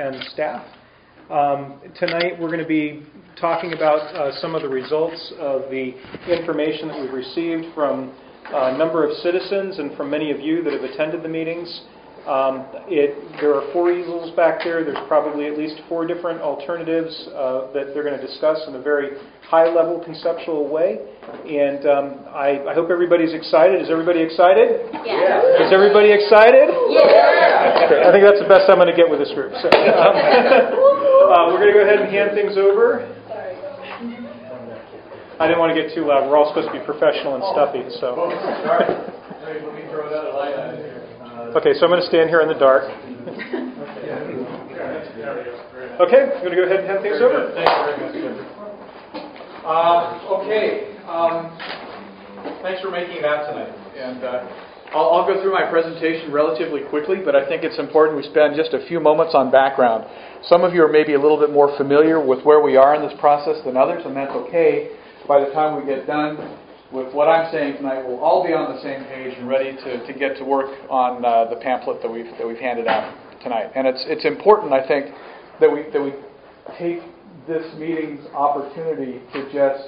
and staff. Tonight we're going to be talking about some of the results of the information that we've received from a number of citizens and from many of you that have attended the meetings. There are 4 easels back there. There's probably at least 4 different alternatives that they're going to discuss in a very high-level conceptual way. And I hope everybody's excited. Is everybody excited? Yeah. Is everybody excited? Yeah. Okay, I think that's the best I'm going to get with this group. So, we're going to go ahead and hand things over. I didn't want to get too loud. We're all supposed to be professional and stuffy. So. Let me throw another light on here. Okay, so I'm going to stand here in the dark. Okay, I'm going to go ahead and hand things over. Thank you very much, Jeffrey. Thanks for making it out tonight. And I'll go through my presentation relatively quickly, but I think it's important we spend just a few moments on background. Some of you are maybe a little bit more familiar with where we are in this process than others, and that's okay. By the time we get done with what I'm saying tonight, we'll all be on the same page and ready to get to work on the pamphlet that we've handed out tonight. And it's important, I think, that we take this meeting's opportunity to just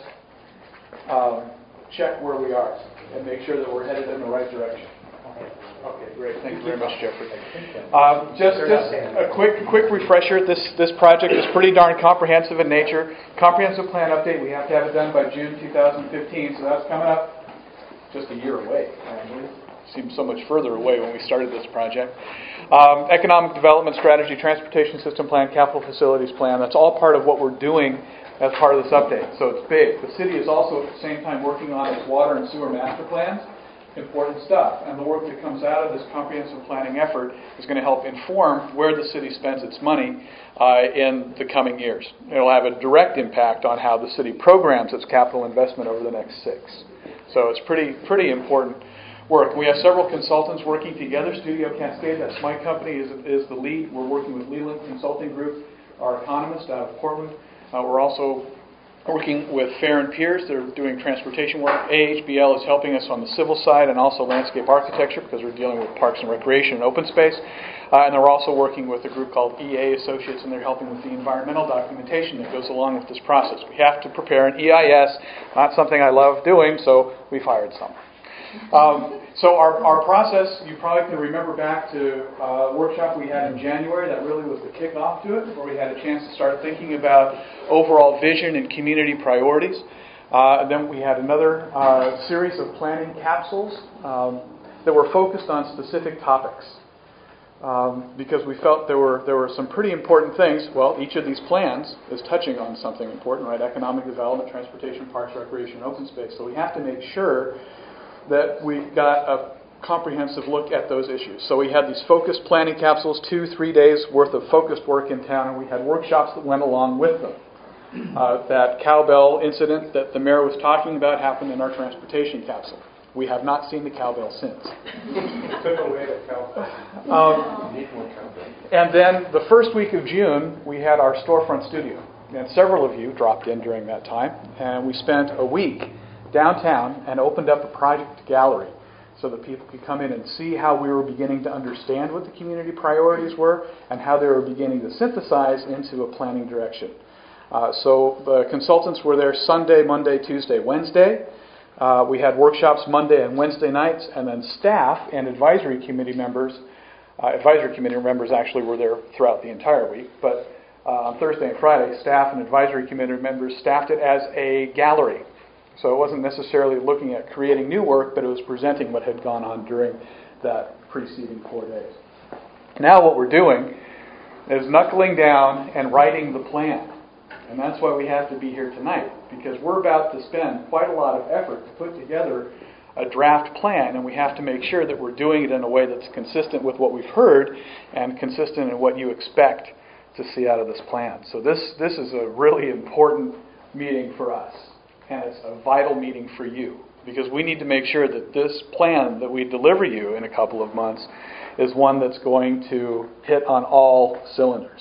check where we are and make sure that we're headed in the right direction. Okay, great. Thank you very much, Jeffrey. Just a quick refresher. This project is pretty darn comprehensive in nature. Comprehensive plan update. We have to have it done by June 2015, so that's coming up just a year away. Seems so much further away when we started this project. Economic development strategy, transportation system plan, capital facilities plan. That's all part of what we're doing as part of this update. So it's big. The city is also at the same time working on its water and sewer master plans. Important stuff. And the work that comes out of this comprehensive planning effort is going to help inform where the city spends its money in the coming years. It will have a direct impact on how the city programs its capital investment over the next 6. So it's pretty important work. We have several consultants working together. Studio Cascade, that's my company, is the lead. We're working with Leland Consulting Group, our economist out of Portland. We're also working with Fair and Pierce. They're doing transportation work. AHBL is helping us on the civil side and also landscape architecture because we're dealing with parks and recreation and open space. And they're also working with a group called EA Associates, and they're helping with the environmental documentation that goes along with this process. We have to prepare an EIS, not something I love doing, so we've hired someone. So our process, you probably can remember back to a workshop we had in January. That really was the kickoff to it, where we had a chance to start thinking about overall vision and community priorities. Then we had another series of planning capsules that were focused on specific topics. Because we felt there were some pretty important things. Well, each of these plans is touching on something important, right? Economic development, transportation, parks, recreation, open space. So we have to make sure that we got a comprehensive look at those issues. So we had these focused planning capsules, 2-3 days worth of focused work in town, and we had workshops that went along with them. That cowbell incident that the mayor was talking about happened in our transportation capsule. We have not seen the cowbell since. Took away the cowbell. And then the first week of June, we had our storefront studio. And several of you dropped in during that time, and we spent a week downtown and opened up a project gallery so that people could come in and see how we were beginning to understand what the community priorities were and how they were beginning to synthesize into a planning direction. So the consultants were there Sunday, Monday, Tuesday, Wednesday. We had workshops Monday and Wednesday nights, and then staff and advisory committee members actually were there throughout the entire week, but on Thursday and Friday, staff and advisory committee members staffed it as a gallery. So it wasn't necessarily looking at creating new work, but it was presenting what had gone on during that preceding 4 days. Now what we're doing is knuckling down and writing the plan. And that's why we have to be here tonight, because we're about to spend quite a lot of effort to put together a draft plan, and we have to make sure that we're doing it in a way that's consistent with what we've heard and consistent in what you expect to see out of this plan. So this is a really important meeting for us. And it's a vital meeting for you, because we need to make sure that this plan that we deliver you in a couple of months is one that's going to hit on all cylinders.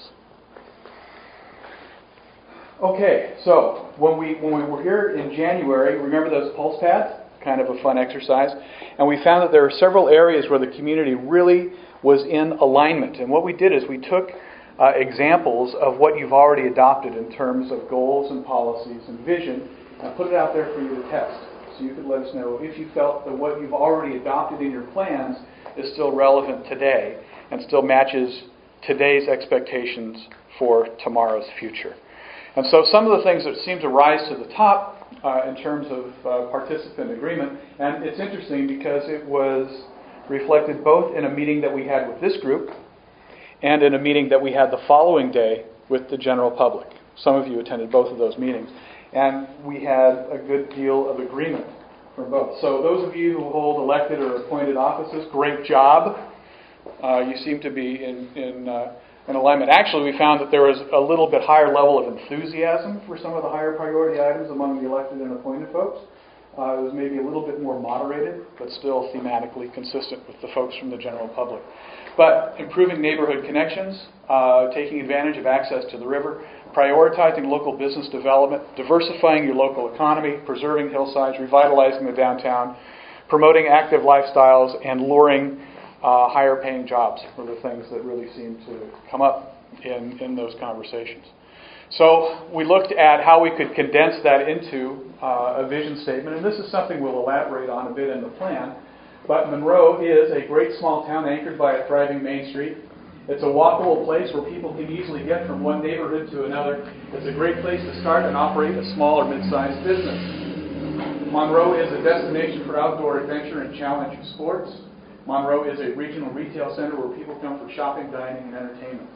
Okay, so when we were here in January, remember those pulse pads? Kind of a fun exercise. And we found that there were several areas where the community really was in alignment. And what we did is we took examples of what you've already adopted in terms of goals and policies and vision, and put it out there for you to test. So you could let us know if you felt that what you've already adopted in your plans is still relevant today and still matches today's expectations for tomorrow's future. And so some of the things that seem to rise to the top in terms of participant agreement, and it's interesting because it was reflected both in a meeting that we had with this group and in a meeting that we had the following day with the general public. Some of you attended both of those meetings. And we had a good deal of agreement from both. So those of you who hold elected or appointed offices, great job. You seem to be in alignment. Actually, we found that there was a little bit higher level of enthusiasm for some of the higher priority items among the elected and appointed folks. It was maybe a little bit more moderated, but still thematically consistent with the folks from the general public. But improving neighborhood connections, taking advantage of access to the river, prioritizing local business development, diversifying your local economy, preserving hillsides, revitalizing the downtown, promoting active lifestyles, and luring higher paying jobs were the things that really seemed to come up in those conversations. So we looked at how we could condense that into a vision statement, and this is something we'll elaborate on a bit in the plan. But Monroe is a great small town anchored by a thriving Main Street. It's a walkable place where people can easily get from one neighborhood to another. It's a great place to start and operate a small or mid-sized business. Monroe is a destination for outdoor adventure and challenging sports. Monroe is a regional retail center where people come for shopping, dining, and entertainment.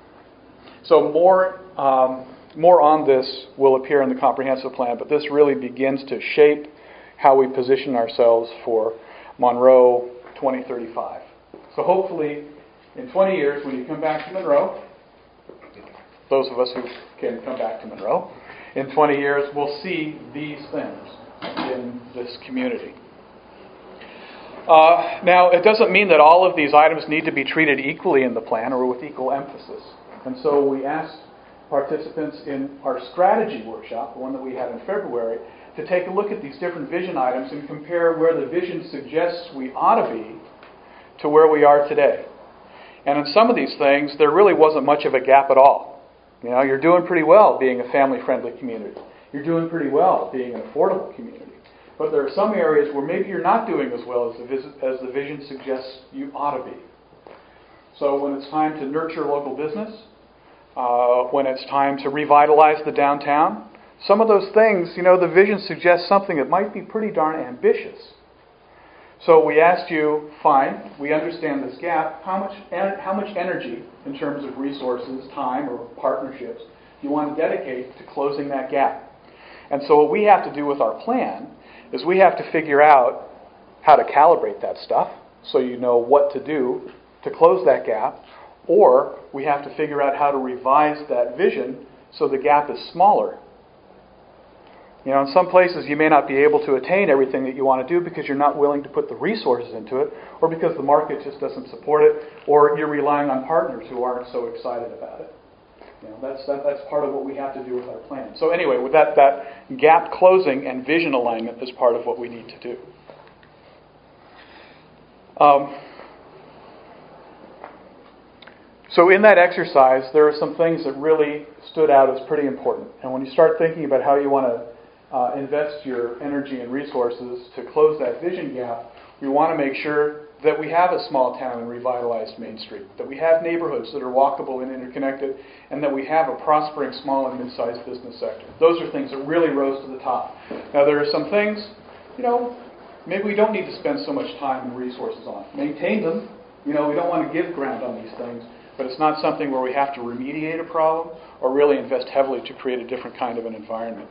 So more on this will appear in the comprehensive plan, but this really begins to shape how we position ourselves for Monroe 2035. So hopefully, in 20 years, when you come back to Monroe, those of us who can come back to Monroe, in 20 years, we'll see these things in this community. Now, it doesn't mean that all of these items need to be treated equally in the plan or with equal emphasis. And so we asked participants in our strategy workshop, the one that we had in February, to take a look at these different vision items and compare where the vision suggests we ought to be to where we are today. And in some of these things, there really wasn't much of a gap at all. You know, you're doing pretty well being a family-friendly community. You're doing pretty well being an affordable community. But there are some areas where maybe you're not doing as well as the vision suggests you ought to be. So when it's time to nurture local business, when it's time to revitalize the downtown, some of those things, you know, the vision suggests something that might be pretty darn ambitious. So we asked you, fine, we understand this gap. How much energy, in terms of resources, time, or partnerships, do you want to dedicate to closing that gap? And so what we have to do with our plan is we have to figure out how to calibrate that stuff so you know what to do to close that gap, or we have to figure out how to revise that vision so the gap is smaller. You know, in some places you may not be able to attain everything that you want to do because you're not willing to put the resources into it, or because the market just doesn't support it, or you're relying on partners who aren't so excited about it. You know, that's part of what we have to do with our plan. So anyway, with that gap closing and vision alignment is part of what we need to do. So in that exercise, there are some things that really stood out as pretty important. And when you start thinking about how you want to invest your energy and resources to close that vision gap, we want to make sure that we have a small town and revitalized Main Street, that we have neighborhoods that are walkable and interconnected, and that we have a prospering small and mid-sized business sector. Those are things that really rose to the top. Now, there are some things, you know, maybe we don't need to spend so much time and resources on. Maintain them. You know, we don't want to give ground on these things, but it's not something where we have to remediate a problem or really invest heavily to create a different kind of an environment.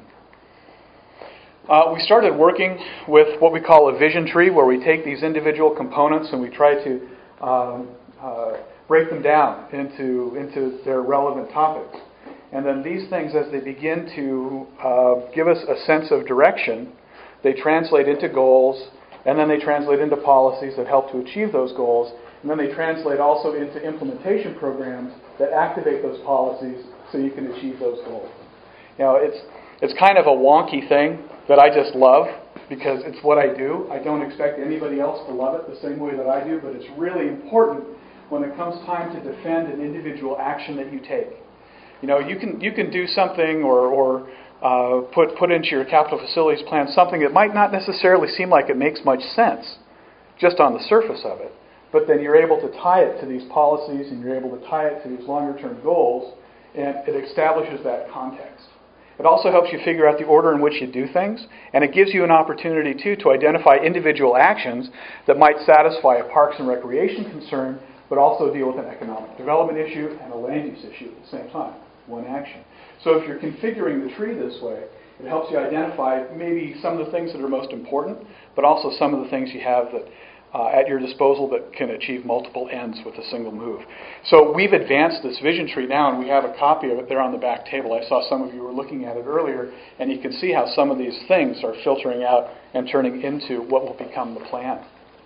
We started working with what we call a vision tree, where we take these individual components and we try to break them down into their relevant topics. And then these things, as they begin to give us a sense of direction, they translate into goals, and then they translate into policies that help to achieve those goals, and then they translate also into implementation programs that activate those policies so you can achieve those goals. You know, it's kind of a wonky thing that I just love because it's what I do. I don't expect anybody else to love it the same way that I do, but it's really important when it comes time to defend an individual action that you take. You know, you can do something or put into your capital facilities plan something that might not necessarily seem like it makes much sense just on the surface of it, but then you're able to tie it to these policies and you're able to tie it to these longer-term goals, and it establishes that context. It also helps you figure out the order in which you do things, and it gives you an opportunity, too, to identify individual actions that might satisfy a parks and recreation concern, but also deal with an economic development issue and a land use issue at the same time, one action. So if you're configuring the tree this way, it helps you identify maybe some of the things that are most important, but also some of the things you have that at your disposal that can achieve multiple ends with a single move. So we've advanced this vision tree now, and we have a copy of it there on the back table. I saw some of you were looking at it earlier, and you can see how some of these things are filtering out and turning into what will become the plan.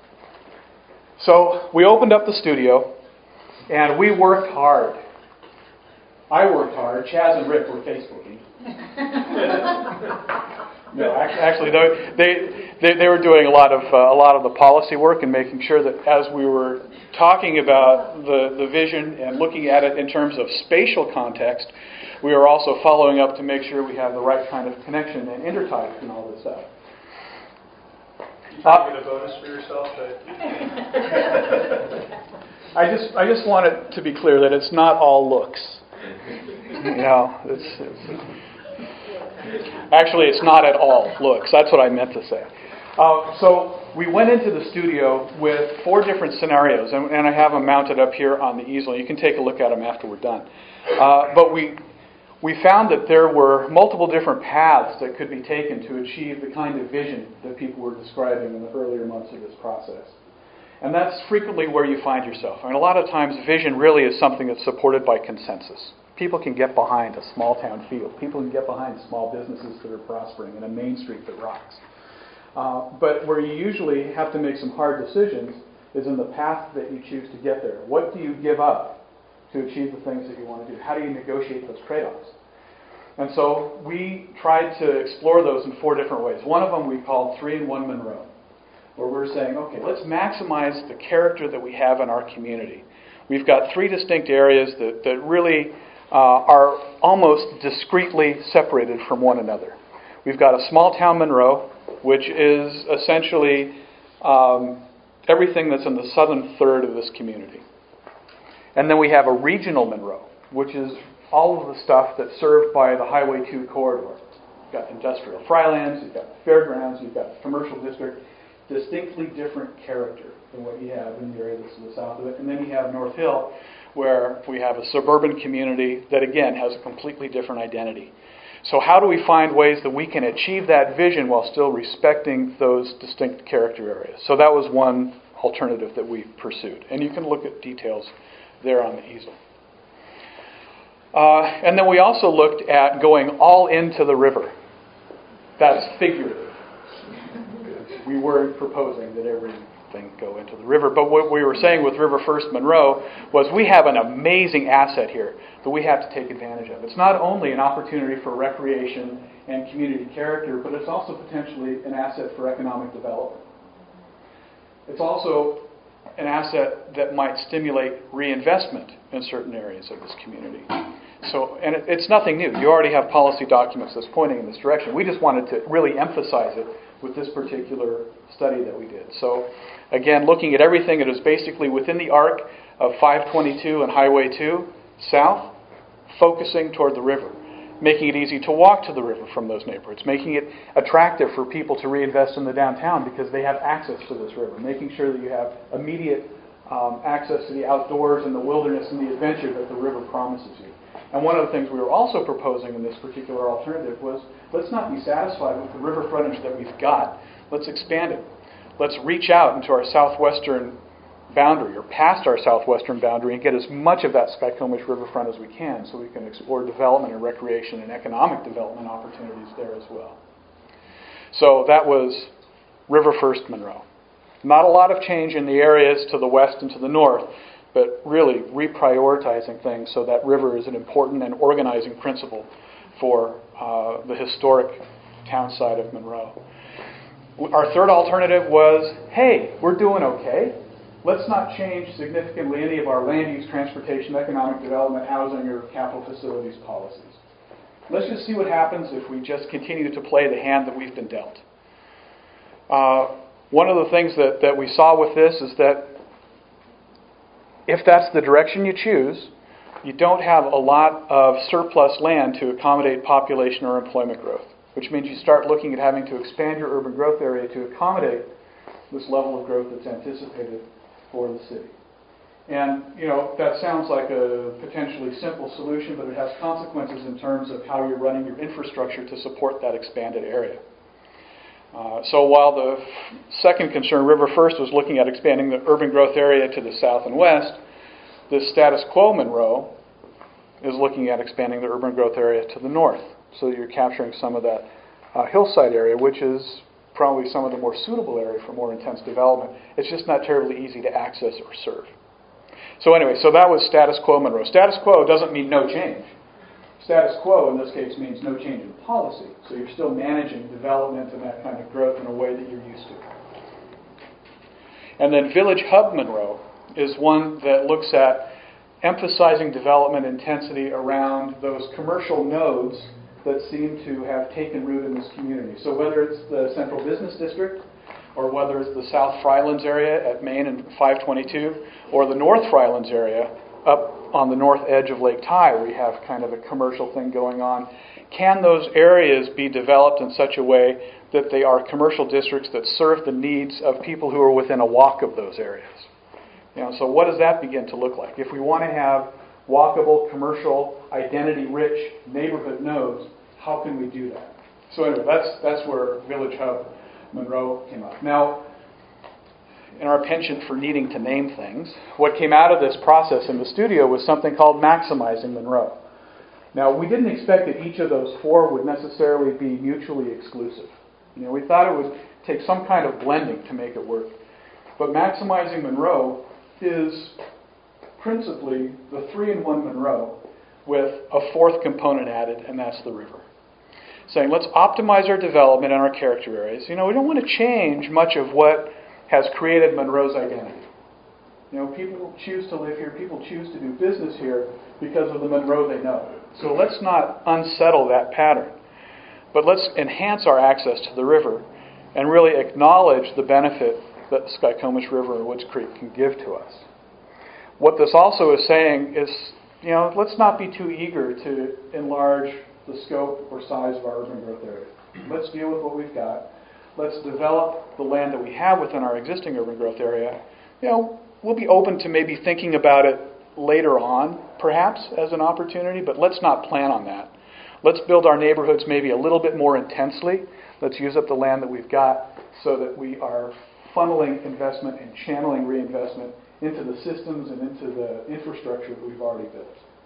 So we opened up the studio, and we worked hard. I worked hard. Chaz and Rick were Facebooking. No, actually, they were doing a lot of the policy work and making sure that as we were talking about the vision and looking at it in terms of spatial context, we were also following up to make sure we have the right kind of connection and intertype and all this stuff. You get a bonus for yourself? I just want it to be clear that it's not all looks. You know, actually, it's not at all looks. That's what I meant to say. So we went into the studio with 4 different scenarios, and I have them mounted up here on the easel. You can take a look at them after we're done. But we found that there were multiple different paths that could be taken to achieve the kind of vision that people were describing in the earlier months of this process. And that's frequently where you find yourself. I mean, a lot of times vision really is something that's supported by consensus. People can get behind a small town feel. People can get behind small businesses that are prospering and a main street that rocks. But where you usually have to make some hard decisions is in the path that you choose to get there. What do you give up to achieve the things that you want to do? How do you negotiate those trade-offs? And so we tried to explore those in 4 different ways. One of them we called 3-in-1 Monroe, where we're saying, okay, let's maximize the character that we have in our community. We've got 3 distinct areas that really are almost discretely separated from one another. We've got a small town Monroe, which is essentially everything that's in the southern third of this community. And then we have a regional Monroe, which is all of the stuff that's served by the Highway 2 corridor. You've got industrial frylands, you've got fairgrounds, you've got the commercial district, distinctly different character than what you have in the area that's to the south of it. And then you have North Hill, where we have a suburban community that, again, has a completely different identity. So how do we find ways that we can achieve that vision while still respecting those distinct character areas? So that was one alternative that we pursued. And you can look at details there on the easel. And then we also looked at going all into the river. That's figurative. We weren't proposing that everything go into the river. But what we were saying with River First Monroe was we have an amazing asset here that we have to take advantage of. It's not only an opportunity for recreation and community character, but it's also potentially an asset for economic development. It's also an asset that might stimulate reinvestment in certain areas of this community. So, and it's nothing new. You already have policy documents that's pointing in this direction. We just wanted to really emphasize it with this particular study that we did. So, again, looking at everything that is basically within the arc of 522 and Highway 2 south, focusing toward the river, making it easy to walk to the river from those neighborhoods, making it attractive for people to reinvest in the downtown because they have access to this river, making sure that you have immediate access to the outdoors and the wilderness and the adventure that the river promises you. And one of the things we were also proposing in this particular alternative was, let's not be satisfied with the river frontage that we've got. Let's expand it. Let's reach out into our southwestern boundary or past our southwestern boundary and get as much of that Skykomish riverfront as we can so we can explore development and recreation and economic development opportunities there as well. So that was River First Monroe. Not a lot of change in the areas to the west and to the north, but really reprioritizing things so that river is an important and organizing principle for the historic town side of Monroe. Our third alternative was, hey, we're doing okay. let's not change significantly any of our land use, transportation, economic development, housing, or capital facilities policies. Let's just see what happens if we just continue to play the hand that we've been dealt. One of the things that we saw with this is that if that's the direction you choose, you don't have a lot of surplus land to accommodate population or employment growth, which means you start looking at having to expand your urban growth area to accommodate this level of growth that's anticipated for the city. And, that sounds like a potentially simple solution, but it has consequences in terms of how you're running your infrastructure to support that expanded area. So while the second concern, River First, was looking at expanding the urban growth area to the south and west, the status quo Monroe is looking at expanding the urban growth area to the north. So you're capturing some of that hillside area, which is probably some of the more suitable area for more intense development. It's just not terribly easy to access or serve. So anyway, so that was status quo Monroe. Status quo doesn't mean no change. Status quo in this case means no change in policy. So you're still managing development and that kind of growth in a way that you're used to. And then Village Hub Monroe is one that looks at emphasizing development intensity around those commercial nodes that seem to have taken root in this community. So whether it's the Central Business District, or whether it's the South Frylands area at Main and 522, or the North Frylands area up on the north edge of Lake Ty, where you have kind of a commercial thing going on. Can those areas be developed in such a way that they are commercial districts that serve the needs of people who are within a walk of those areas? So what does that begin to look like? If we want to have walkable, commercial, identity-rich neighborhood nodes, how can we do that? So anyway, that's where Village Hub Monroe came up. Now, in our penchant for needing to name things, what came out of this process in the studio was something called Maximizing Monroe. Now, we didn't expect that each of those four would necessarily be mutually exclusive. We thought it would take some kind of blending to make it work. But Maximizing Monroe is principally the 3-in-1 Monroe with a fourth component added, and that's the river. Saying, let's optimize our development and our character areas. We don't want to change much of what has created Monroe's identity. People choose to live here, people choose to do business here because of the Monroe they know. So let's not unsettle that pattern. But let's enhance our access to the river and really acknowledge the benefit that the Skykomish River and Woods Creek can give to us. What this also is saying is, let's not be too eager to enlarge the scope or size of our urban growth area. Let's deal with what we've got. Let's develop the land that we have within our existing urban growth area. We'll be open to maybe thinking about it later on, perhaps, as an opportunity, but let's not plan on that. Let's build our neighborhoods maybe a little bit more intensely. Let's use up the land that we've got so that we are funneling investment and channeling reinvestment into the systems and into the infrastructure that we've already built.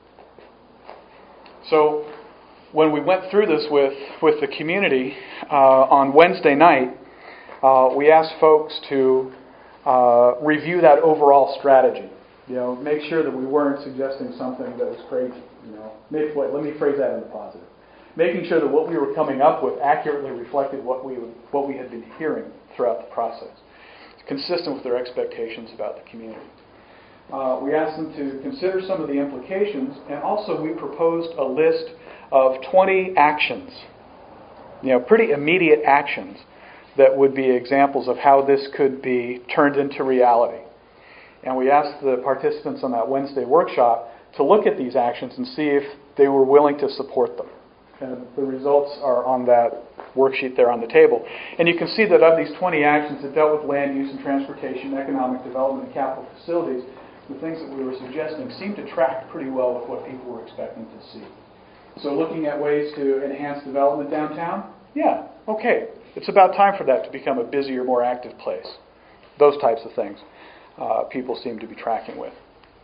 So when we went through this with the community on Wednesday night, we asked folks to review that overall strategy. Make sure that we weren't suggesting something that was crazy. Let me phrase that in the positive. Making sure that what we were coming up with accurately reflected what we had been hearing throughout the process, consistent with their expectations about the community. We asked them to consider some of the implications, and also we proposed a list of 20 actions, pretty immediate actions that would be examples of how this could be turned into reality. And we asked the participants on that Wednesday workshop to look at these actions and see if they were willing to support them. And the results are on that worksheet there on the table. And you can see that of these 20 actions that dealt with land use and transportation, economic development, and capital facilities, the things that we were suggesting seemed to track pretty well with what people were expecting to see. So looking at ways to enhance development downtown, yeah, okay. It's about time for that to become a busier, more active place. Those types of things people seem to be tracking with.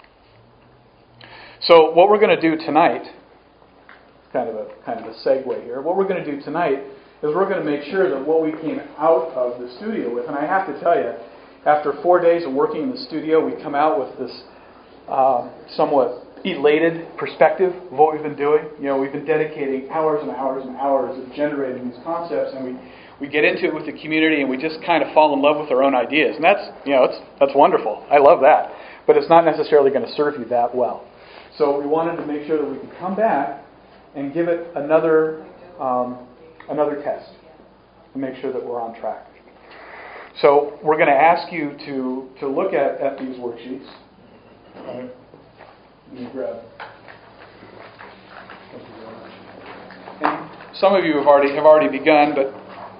So what we're going to do tonight, kind of a segue here, what we're going to do tonight is we're going to make sure that what we came out of the studio with, and I have to tell you, after 4 days of working in the studio, we come out with this somewhat elated perspective of what we've been doing. We've been dedicating hours and hours and hours of generating these concepts, and we get into it with the community and we just kind of fall in love with our own ideas. And that's wonderful. I love that. But it's not necessarily going to serve you that well. So we wanted to make sure that we could come back and give it another test and make sure that we're on track. So we're going to ask you to look at these worksheets. Let me grab. Thank you very much. And some of you have already begun, but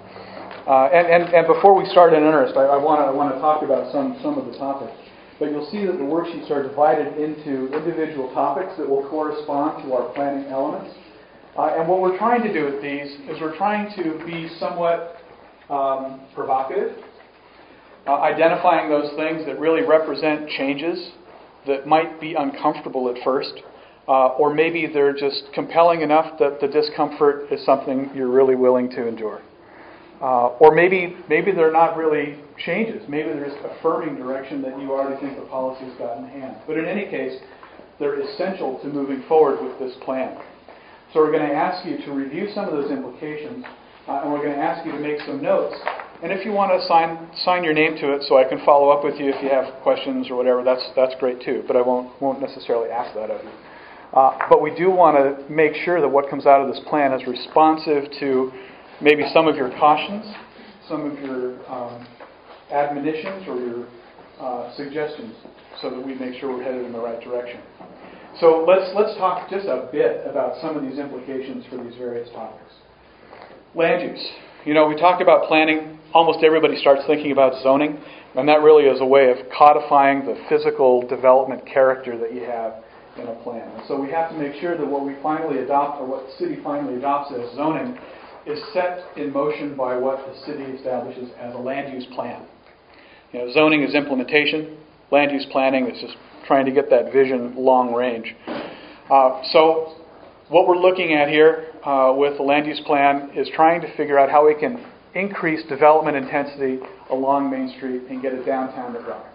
and before we start in earnest, I want to talk about some of the topics. But you'll see that the worksheets are divided into individual topics that will correspond to our planning elements. And what we're trying to do with these is we're trying to be somewhat provocative, identifying those things that really represent changes that might be uncomfortable at first, or maybe they're just compelling enough that the discomfort is something you're really willing to endure. Or maybe they're not really changes. Maybe they're just affirming direction that you already think the policy's got in hand. But in any case, they're essential to moving forward with this plan. So we're going to ask you to review some of those implications, and we're going to ask you to make some notes. And if you want to sign your name to it so I can follow up with you if you have questions or whatever, that's great too. But I won't necessarily ask that of you. But we do want to make sure that what comes out of this plan is responsive to maybe some of your cautions, some of your admonitions or your suggestions, so that we make sure we're headed in the right direction. So let's talk just a bit about some of these implications for these various topics. Land use. We talked about planning. Almost everybody starts thinking about zoning, and that really is a way of codifying the physical development character that you have in a plan. And so we have to make sure that what we finally adopt, or what the city finally adopts as zoning, is set in motion by what the city establishes as a land use plan. Zoning is implementation. Land use planning is just trying to get that vision long range. So what we're looking at here with the land use plan is trying to figure out how we can increase development intensity along Main Street and get a downtown that rocks.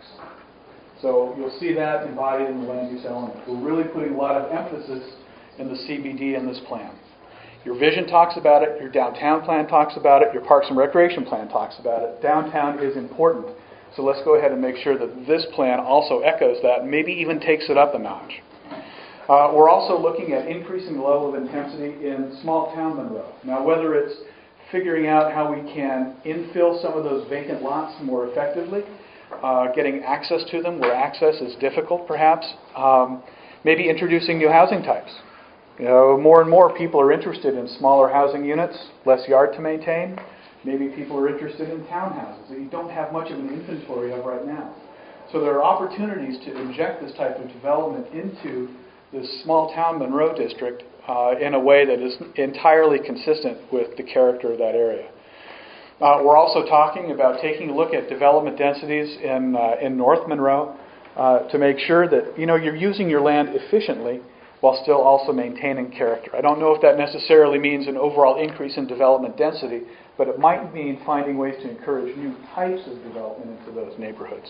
So you'll see that embodied in the land use element. We're really putting a lot of emphasis in the CBD in this plan. Your vision talks about it, your downtown plan talks about it, your parks and recreation plan talks about it. Downtown is important. So let's go ahead and make sure that this plan also echoes that, and maybe even takes it up a notch. We're also looking at increasing the level of intensity in small town Monroe. Now, whether it's figuring out how we can infill some of those vacant lots more effectively, getting access to them where access is difficult perhaps, maybe introducing new housing types. More and more people are interested in smaller housing units, less yard to maintain. Maybe people are interested in townhouses that you don't have much of an inventory of right now. So there are opportunities to inject this type of development into this small town Monroe district in a way that is entirely consistent with the character of that area. We're also talking about taking a look at development densities in North Monroe to make sure that you're using your land efficiently while still also maintaining character. I don't know if that necessarily means an overall increase in development density, but it might mean finding ways to encourage new types of development into those neighborhoods.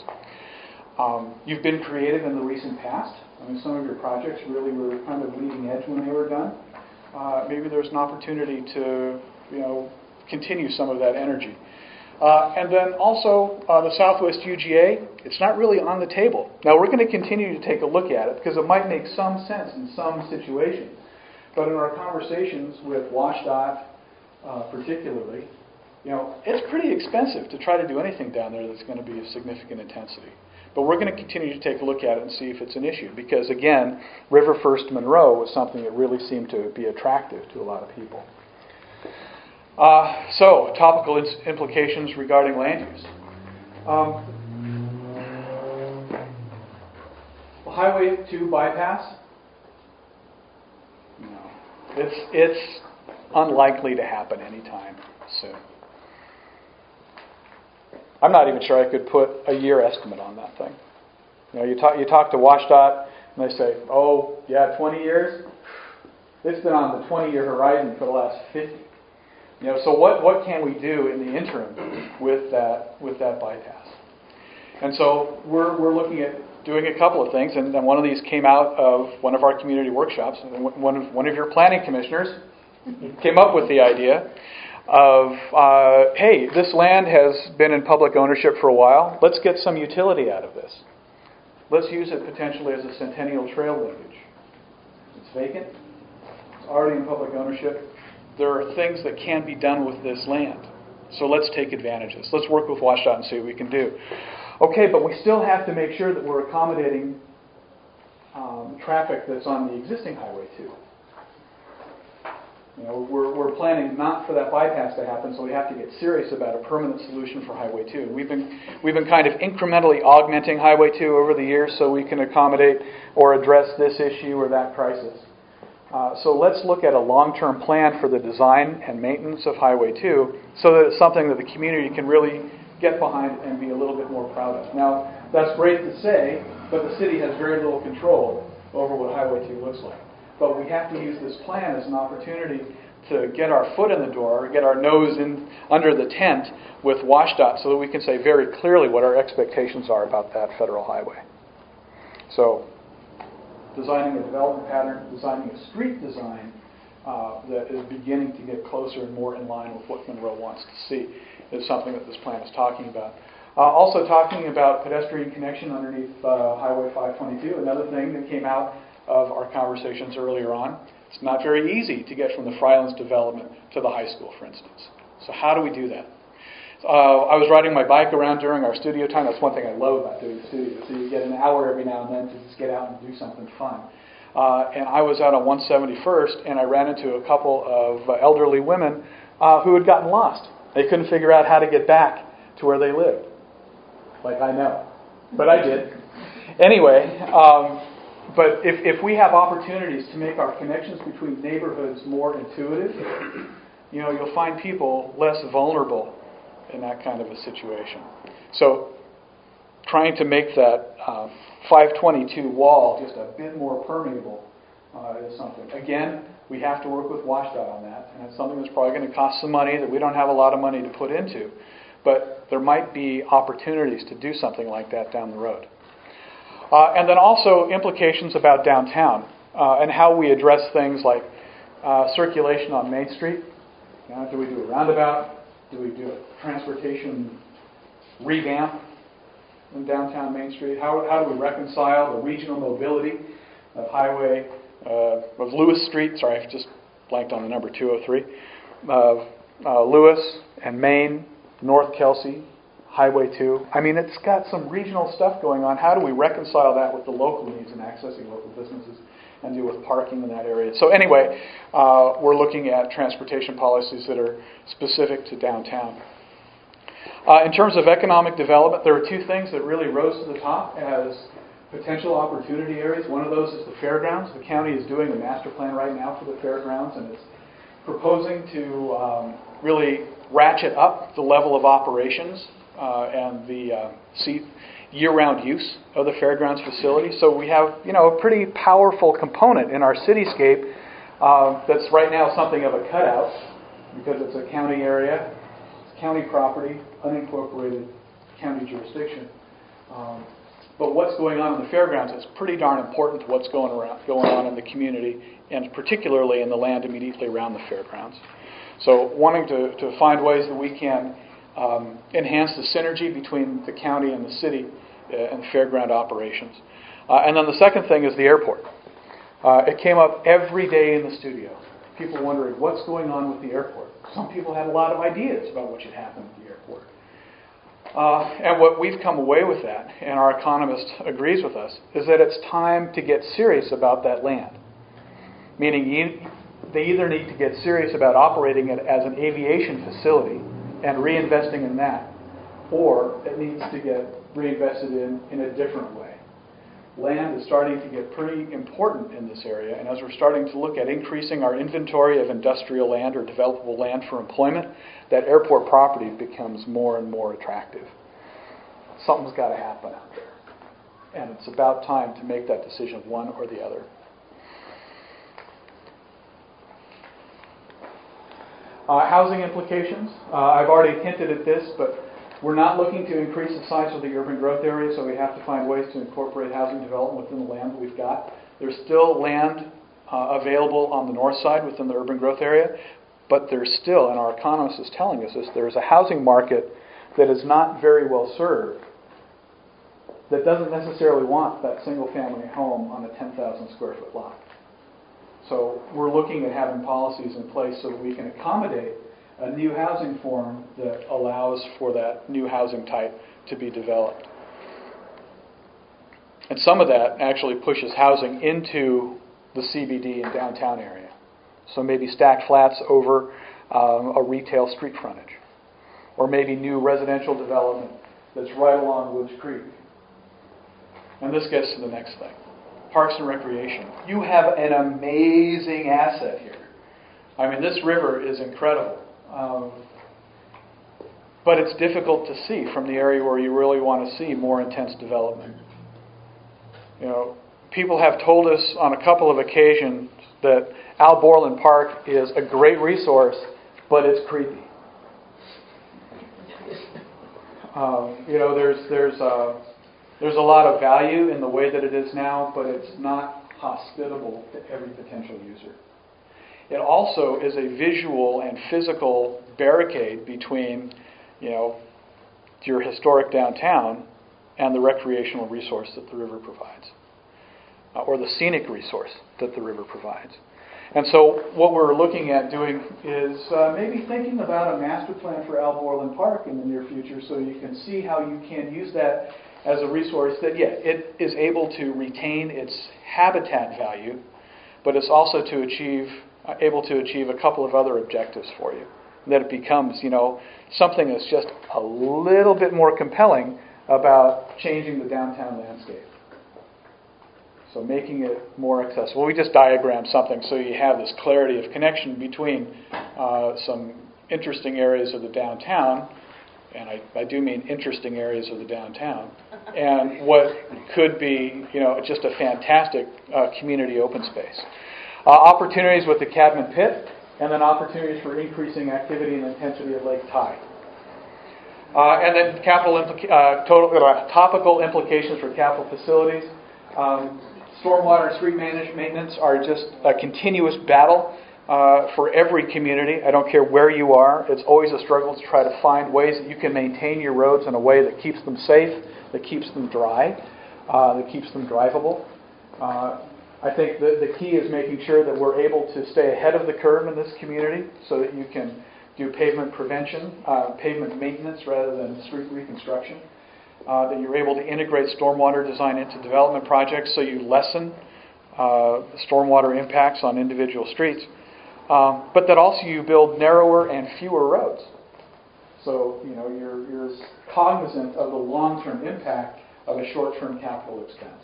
You've been creative in the recent past. Some of your projects really were kind of leading edge when they were done. Maybe there's an opportunity to, continue some of that energy. And then also the Southwest UGA, it's not really on the table. Now we're going to continue to take a look at it because it might make some sense in some situations. But in our conversations with WashDOT particularly, it's pretty expensive to try to do anything down there that's going to be of significant intensity. But we're going to continue to take a look at it and see if it's an issue. Because again, River First Monroe was something that really seemed to be attractive to a lot of people. So, topical implications regarding land use. Highway 2 bypass? No. It's unlikely to happen anytime soon. I'm not even sure I could put a year estimate on that thing. You talk to WashDOT and they say, 20 years? It's been on the 20-year horizon for the last 50. So what can we do in the interim with that bypass? And so we're looking at doing a couple of things, and one of these came out of one of our community workshops. And one of your planning commissioners came up with the idea. of, hey, this land has been in public ownership for a while. Let's get some utility out of this. Let's use it potentially as a Centennial Trail linkage. It's vacant. It's already in public ownership. There are things that can be done with this land. So let's take advantage of this. Let's work with WashDOT and see what we can do. Okay, but we still have to make sure that we're accommodating traffic that's on the existing Highway 2. You know, we're planning not for that bypass to happen, so we have to get serious about a permanent solution for Highway 2. We've been kind of incrementally augmenting Highway 2 over the years so we can accommodate or address this issue or that crisis. So let's look at a long-term plan for the design and maintenance of Highway 2 so that it's something that the community can really get behind and be a little bit more proud of. Now, that's great to say, but the city has very little control over what Highway 2 looks like. But we have to use this plan as an opportunity to get our foot in the door, get our nose in under the tent with WashDOT so that we can say very clearly what our expectations are about that federal highway. So, designing a development pattern, designing a street design that is beginning to get closer and more in line with what Monroe wants to see is something that this plan is talking about. Also talking about pedestrian connection underneath Highway 522, another thing that came out of our conversations earlier on. It's not very easy to get from the Frylands development to the high school, for instance. So how do we do that? I was riding my bike around during our studio time. That's one thing I love about doing the studio. So you get an hour every now and then to just get out and do something fun. And I was out on 171st, and I ran into a couple of elderly women who had gotten lost. They couldn't figure out how to get back to where they lived. Like I know. But I did. Anyway, but if we have opportunities to make our connections between neighborhoods more intuitive, you know, you'll find people less vulnerable in that kind of a situation. So trying to make that 522 wall just a bit more permeable is something. Again, we have to work with WashDOT on that, and it's something that's probably going to cost some money that we don't have a lot of money to put into. But there might be opportunities to do something like that down the road. And then also implications about downtown and how we address things like circulation on Main Street. You know, do we do a roundabout? Do we do a transportation revamp in downtown Main Street? How do we reconcile the regional mobility of of Lewis Street? Sorry, I just blanked on the number 203. Lewis and Main, North Kelsey, Highway 2. I mean, it's got some regional stuff going on. How do we reconcile that with the local needs and accessing local businesses and deal with parking in that area? So anyway, we're looking at transportation policies that are specific to downtown. In terms of economic development, there are two things that really rose to the top as potential opportunity areas. One of those is the fairgrounds. The county is doing a master plan right now for the fairgrounds, and it's proposing to really ratchet up the level of operations and the year-round use of the fairgrounds facility. So we have, you know, a pretty powerful component in our cityscape that's right now something of a cutout because it's a county area, it's county property, unincorporated county jurisdiction. But what's going on in the fairgrounds is pretty darn important to what's going on in the community, and particularly in the land immediately around the fairgrounds. So wanting to find ways that we can enhance the synergy between the county and the city and fairground operations. And then the second thing is the airport. It came up every day in the studio. People wondering, what's going on with the airport? Some people had a lot of ideas about what should happen at the airport. And what we've come away with that, and our economist agrees with us, is that it's time to get serious about that land. Meaning they either need to get serious about operating it as an aviation facility and reinvesting in that, or it needs to get reinvested in a different way. Land is starting to get pretty important in this area, and as we're starting to look at increasing our inventory of industrial land or developable land for employment, that airport property becomes more and more attractive. Something's got to happen out there, and it's about time to make that decision, one or the other. Housing implications. I've already hinted at this, but we're not looking to increase the size of the urban growth area, so we have to find ways to incorporate housing development within the land that we've got. There's still land available on the north side within the urban growth area, but there's still, and our economist is telling us this, there's a housing market that is not very well served, that doesn't necessarily want that single-family home on a 10,000 square foot lot. So we're looking at having policies in place so that we can accommodate a new housing form that allows for that new housing type to be developed. And some of that actually pushes housing into the CBD and downtown area. So maybe stacked flats over a retail street frontage. Or maybe new residential development that's right along Woods Creek. And this gets to the next thing. Parks and recreation. You have an amazing asset here. I mean, this river is incredible. But it's difficult to see from the area where you really want to see more intense development. You know, people have told us on a couple of occasions that Al Borland Park is a great resource, but it's creepy. You know, there's a lot of value in the way that it is now, but it's not hospitable to every potential user. It also is a visual and physical barricade between, you know, your historic downtown and the recreational resource that the river provides, or the scenic resource that the river provides. And so what we're looking at doing is maybe thinking about a master plan for Al Borland Park in the near future so you can see how you can use that as a resource that, yeah, it is able to retain its habitat value, but it's also able to achieve a couple of other objectives for you. That it becomes, you know, something that's just a little bit more compelling about changing the downtown landscape. So making it more accessible. We just diagrammed something so you have this clarity of connection between some interesting areas of the downtown, and I do mean interesting areas of the downtown, and what could be, you know, just a fantastic community open space. Opportunities with the Cadman Pit, and then opportunities for increasing activity and intensity at Lake Tye. And then topical implications for capital facilities. Stormwater and street maintenance are just a continuous battle for every community. I don't care where you are. It's always a struggle to try to find ways that you can maintain your roads in a way that keeps them safe, that keeps them dry, that keeps them drivable. I think the key is making sure that we're able to stay ahead of the curve in this community so that you can do pavement prevention, pavement maintenance rather than street reconstruction. That you're able to integrate stormwater design into development projects so you lessen stormwater impacts on individual streets. But that also you build narrower and fewer roads. So, you know, you're cognizant of the long-term impact of a short-term capital expense.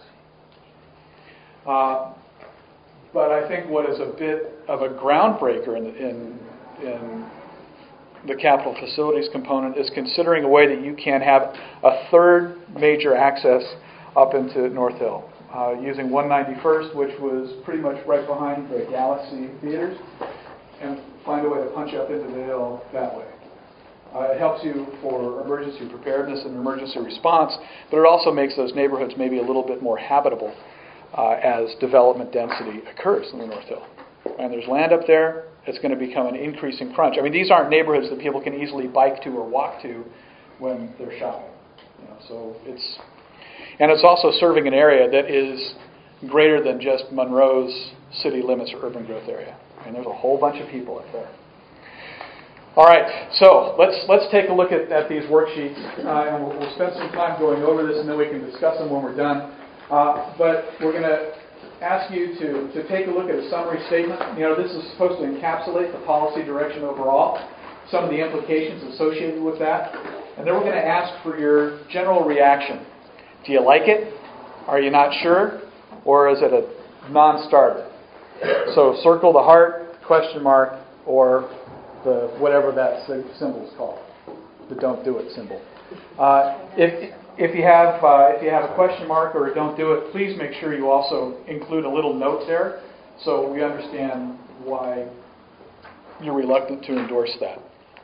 But I think what is a bit of a groundbreaker in the capital facilities component is considering a way that you can have a third major access up into North Hill, using 191st, which was pretty much right behind the Galaxy Theaters, and find a way to punch up into the hill that way. It helps you for emergency preparedness and emergency response, but it also makes those neighborhoods maybe a little bit more habitable as development density occurs in the North Hill. And there's land up there. It's going to become an increasing crunch. I mean, these aren't neighborhoods that people can easily bike to or walk to when they're shopping. You know, so it's also serving an area that is greater than just Monroe's city limits or urban growth area. And there's a whole bunch of people up there. All right, so let's take a look at these worksheets, and we'll spend some time going over this, and then we can discuss them when we're done. But we're going to ask you to take a look at a summary statement. You know, this is supposed to encapsulate the policy direction overall, some of the implications associated with that. And then we're going to ask for your general reaction. Do you like it? Are you not sure? Or is it a non-starter? So circle the heart, question mark, or the whatever that symbol is called, the don't do it symbol. If you have a question mark or a don't do it, please make sure you also include a little note there so we understand why you're reluctant to endorse that.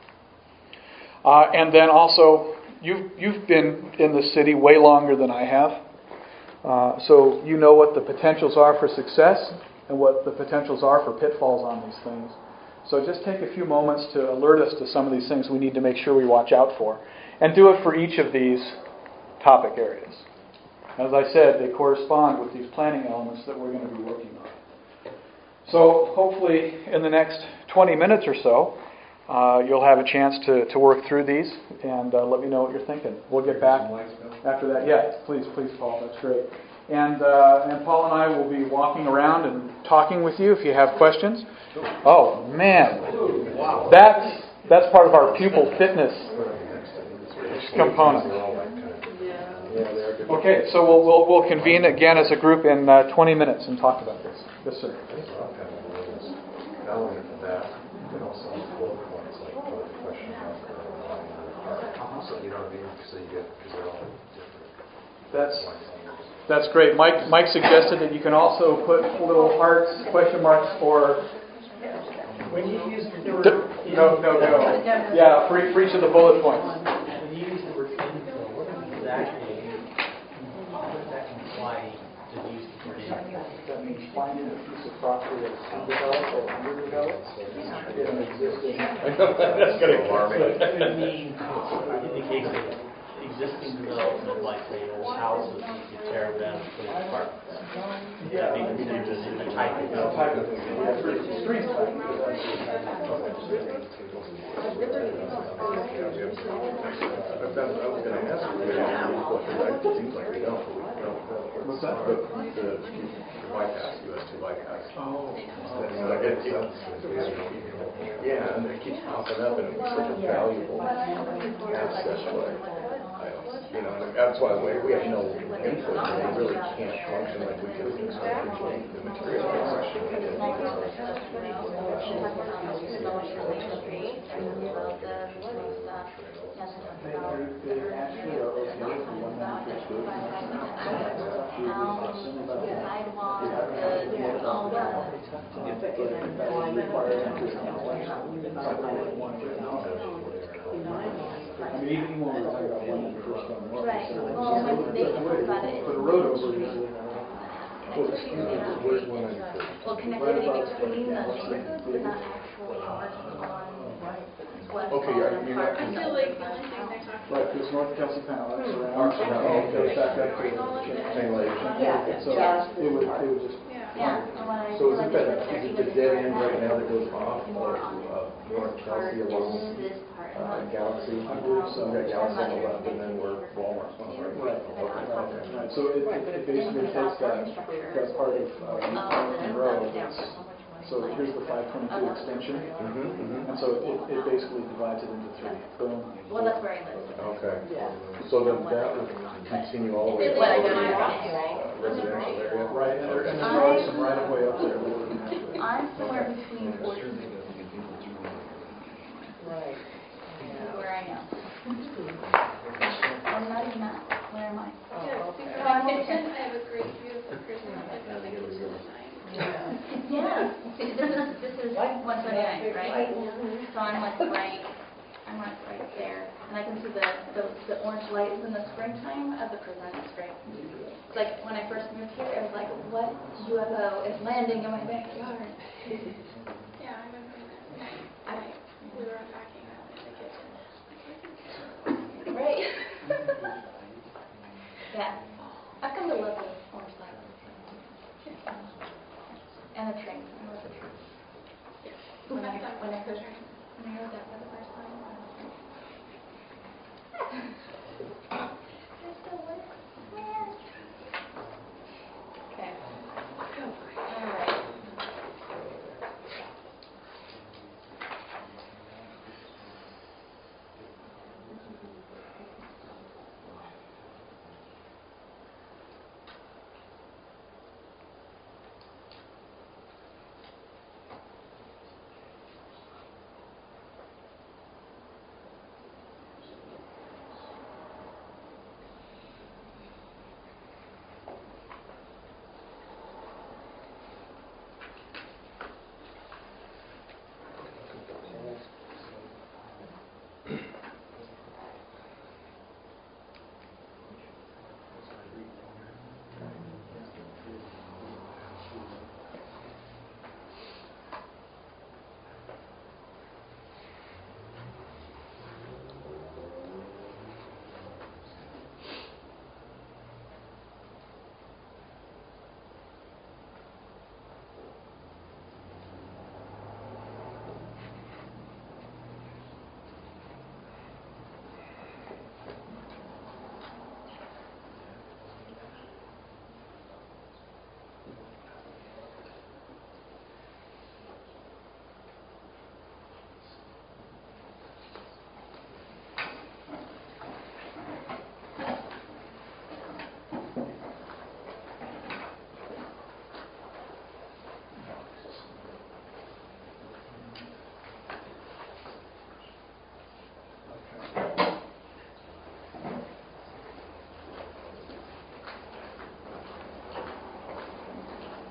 And then also, you've been in the city way longer than I have, so you know what the potentials are for success and what the potentials are for pitfalls on these things. So just take a few moments to alert us to some of these things we need to make sure we watch out for. And do it for each of these topic areas. As I said, they correspond with these planning elements that we're going to be working on. So hopefully in the next 20 minutes or so, you'll have a chance to work through these and let me know what you're thinking. We'll get back after that. Yeah, please, Paul. That's great. And Paul and I will be walking around and talking with you if you have questions. Oh, man. That's part of our pupil fitness component. Okay, so we'll convene again as a group in 20 minutes and talk about this. Yes, sir. That's great. Mike suggested that you can also put little hearts, question marks, or When you use the word no. Yeah, for each of the bullet points. when you use the word infill, what exactly does that imply to use the word infill? That means finding a piece of property that's undeveloped or underdeveloped in an existing. That's going to alarm me. It means in the case of existing development, like say old houses, you tear them down and put in apartments. That being considered in the type of development. Street type. I was going to ask you, it seems like we don't. What's that? The bypass, US 2 bypass. Oh. Yeah, and it keeps popping up, and it's such a valuable asset. And that's why we have no input, and we really can't function like we can control the material section. I mean, even when we're talking about one in the first one. Right. Well, when they talk about it, Put a road over it. Where's 194? well, connectivity between the neighborhoods, but not actually working on what's Okay, called you're not- apartment. I feel like the only thing they're talking Right, because North Kelsey Palace around. Arcs around, okay. Back up to Same lady. So it would just. Yeah. and what I So is feel it like that, is is it the dead end right now that goes off more of on North this part, Kelsey along this part, and not Galaxy? I believe so. We got Galaxy on the left, and then we're Walmart's on the right. Okay. Right, so it basically takes that part of Newton Road. So here's the 522 extension, and so it basically divides it into three. Boom. Well, that's where I live. Okay. So then that would continue all the way What I to do the right? residential area? Right, and there's probably some right of way up there. that we're gonna have to- I'm somewhere between 40 where I am. I'm not even that. Where am I? about. I have a great view of the prison. I feel like it was really nice. Yeah. This is 139, right? So I'm like right there, and I can see the orange lights in the springtime of the prison. It's great. It's like when I first moved here, it was like, what UFO is landing in my backyard? Yeah, I remember that. We were unpacking that in the kitchen. Right. Yeah. I've come to love the orange lights. And the train. I love the train. When I heard that for the first time, I was like, it still works. Man. Okay. All right.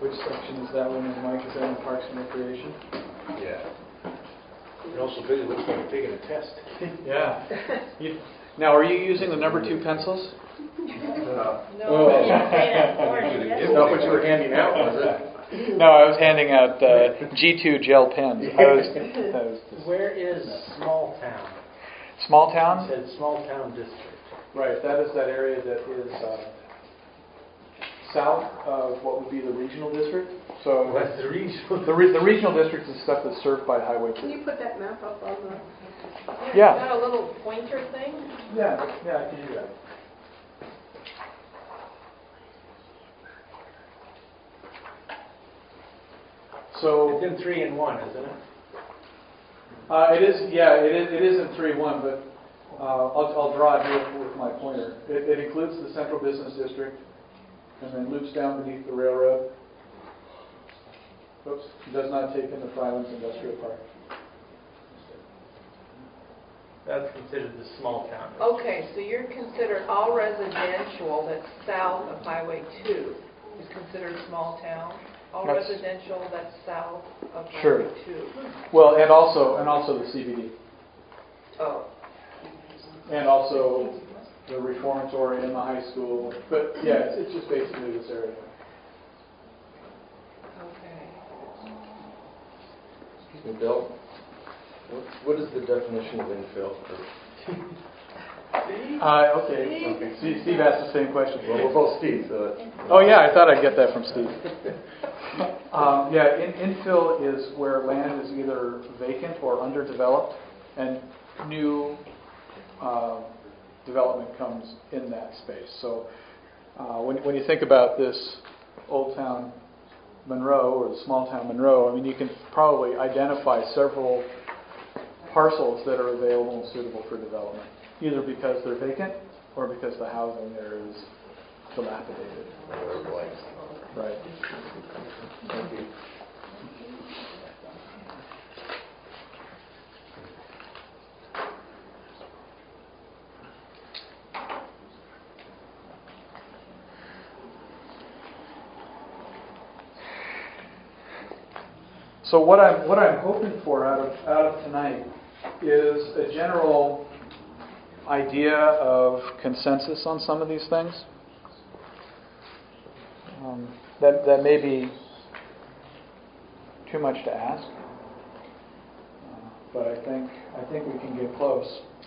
Which section is that one in, Mike? Is that in Parks and Recreation? Yeah. And also, Billy looks like you're taking a test. Yeah. Now, are you using the number 2 pencils? No. It's not what you were handing out, was it? No, I was handing out G2 gel pens. Where is small town? Small town? It said small town district. Right, that is that area that is south of what would be the regional district. So What's the regional? the regional district is stuff that's served by Highway 2. Can you put that map up on the? Yeah. Is that a little pointer thing? Yeah, I can do that. So It's in 3 and 1, isn't it? it is, yeah, it is in 3-1, but I'll draw it here with my pointer. It includes the central business district, and then loops down beneath the railroad. Oops, it does not take in the Frylands Industrial Park. That's considered the small town. Okay, so you're considered all residential that's south of Highway 2 is considered small town? All That's- residential that's south of Sure. Highway 2? Well, and also the CBD, Oh, and also the reformatory and the high school. But yeah, it's just basically this area. okay. Excuse me, Bill. What is the definition of infill? Okay. Steve asked the same question. Well, we're both Steve, so Oh yeah, I thought I'd get that from Steve. Infill is where land is either vacant or underdeveloped, and new development comes in that space. So when you think about this Old Town Monroe or the small town Monroe, I mean, you can probably identify several parcels that are available and suitable for development, either because they're vacant or because the housing there is dilapidated. Right. Thank you. So what I'm hoping for out of tonight is a general idea of consensus on some of these things. That may be too much to ask, but I think we can get close.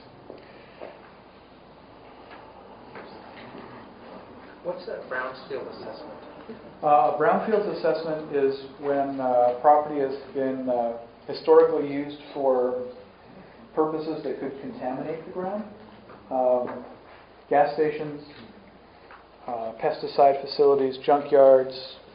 What's that Brownsfield assessment? Brownfields assessment is when property has been historically used for purposes that could contaminate the ground. Gas stations, pesticide facilities, junkyards,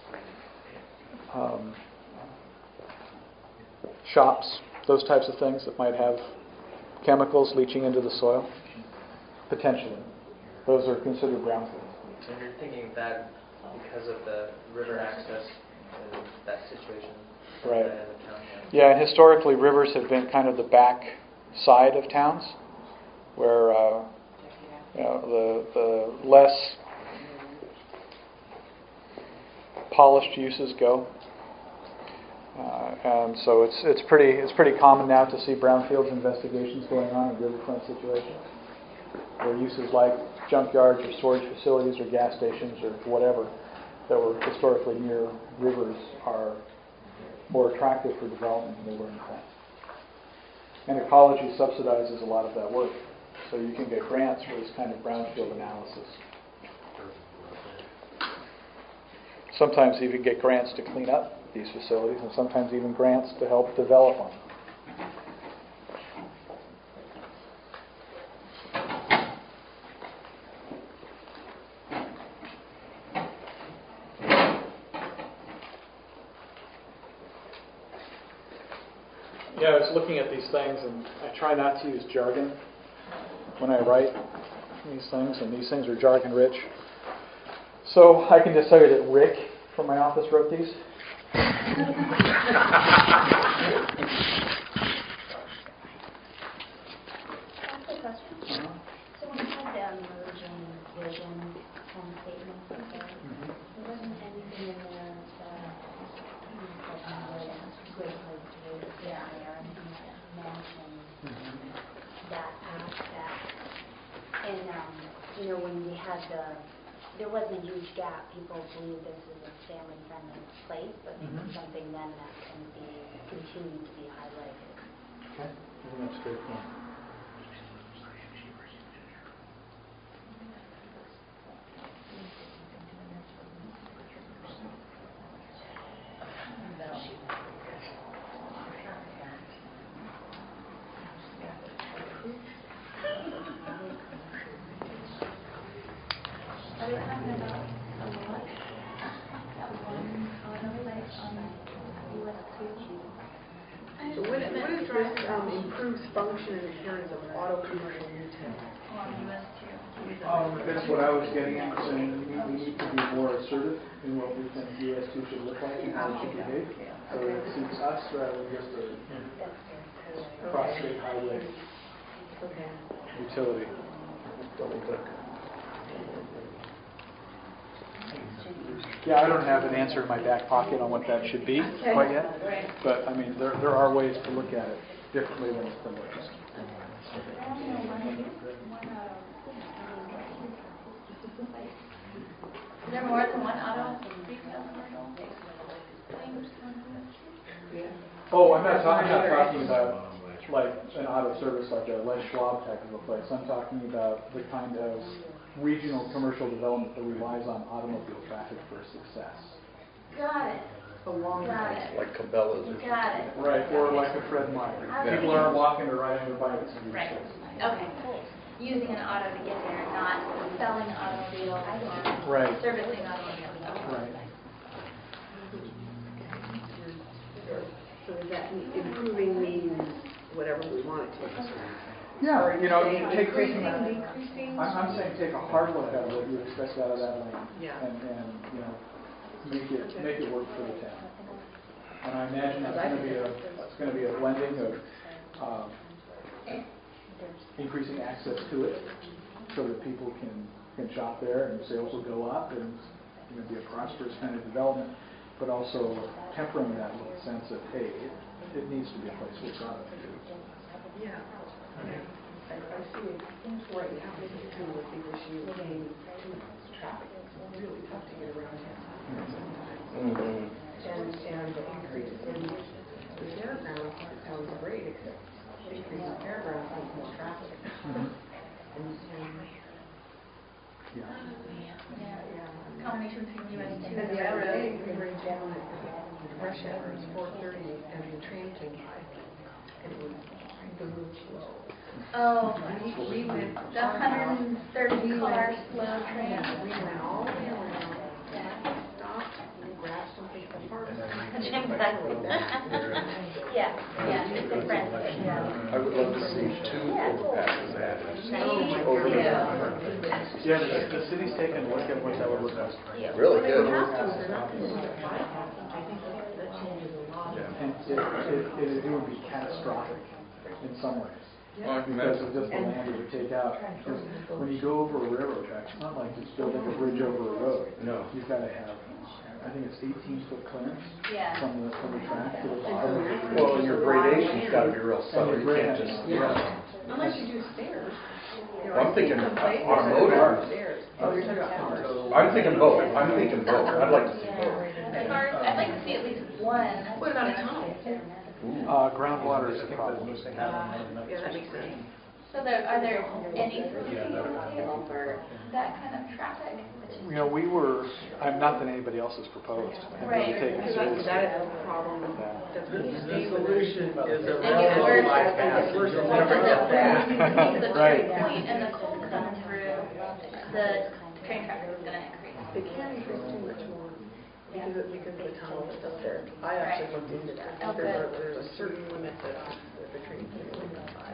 shops, those types of things that might have chemicals leaching into the soil, potentially. Those are considered brownfields. So you're thinking that because of the river access and that situation Right. in the town? Yeah, and historically rivers have been kind of the back side of towns, where the less polished uses go, and so it's pretty common now to see brownfields investigations going on in riverfront situations, where uses like junkyards or storage facilities or gas stations or whatever that were historically near rivers are more attractive for development than they were in the past. And ecology subsidizes a lot of that work, so you can get grants for this kind of brownfield analysis. Sometimes you even get grants to clean up these facilities, and sometimes even grants to help develop them. Yeah, I was looking at these things, and I try not to use jargon when I write these things, and these things are jargon-rich. So I can just tell you that Rick from my office wrote these. So when you had the emerging vision statements, there wasn't anything in there that when we had there wasn't a huge gap. People believe this is a family-friendly place, but something then that can be continued to be highlighted. Okay, I think that's a great point. Are they talking about a lot? That one auto light on US 2? So what is this improves function and appearance of auto commercial retail? On US 2. That's what I was getting at, saying we need to be more assertive in what we think US2 should look like and how it should behave. So it suits us rather than just a cross-state highway utility. Double click. Yeah, I don't have an answer in my back pocket on what that should be quite yet, but I mean, there are ways to look at it differently than what you said. Is there more than one auto retail commercial? Oh, I'm not talking about like an auto service like a Les Schwab type of a place. I'm talking about the kind of regional commercial development that relies on automobile traffic for success. Got it. Got it. Like Cabela's. Got it. Right, or like a Fred Meyer. People aren't walking or riding their bikes. Right. Okay. Using an auto to get there, not selling automobiles or Right. servicing automobiles. Okay. Right. So is that improving means whatever we want it to? Yeah, you know, take Increasing, decreasing? I'm saying take a hard look at what you expect out of that lane, Yeah. and you know, make it work for the town. And I imagine that's going to be a blending of increasing access to it, so that people can shop there and sales will go up and be a prosperous kind of development, but also tempering that with a sense of, hey, it needs to be a place for product too. Yeah. I see it right now, this is kind of a big issue with traffic. It's really tough to get around town. And the increase in the fairground sounds great, except the increase in the fairground means more traffic. Combination between US 2 And and the other railroad. day, we were down at rush hour, it was 4:30, and the train came by, and it was really slow. Oh, We went. the 130 car slow train. Yeah, we went all the way around, stopped, and grabbed something from Park. Yeah, it's a friend thing. I would love to see 2 overpasses added. Me Over too. Yeah, the city's taking a look at what that would look like. Really good. And it would be catastrophic in some ways. Because of just the land it would take out. Because when you go over a railroad track, it's not like just building a bridge over a road. No. You've got to have, I think it's 18-foot clearance Yeah. from the track to the bottom. Well, and your gradation's got to be real subtle. You can't just. Unless you do stairs. Well, I'm thinking automotive. Stairs. Oh, you're talking about cars. I'm thinking both. I'd like to see both. Cars, I'd like to see at least one. What about a tunnel? Groundwater is a problem. Yeah, that makes sense. So are there any solutions on the table for that kind of traffic? Not that anybody else has proposed. And Right. we've taken Because serious. that is a problem. That's The really stable. solution is a Make it worse. bypass. Well, the Right. trade point and the cold come through, the train traffic is going to increase. They can't increase too much more because of the tunnel that's up there. I actually looked into that. Okay. There's a certain limit that the train can only go by.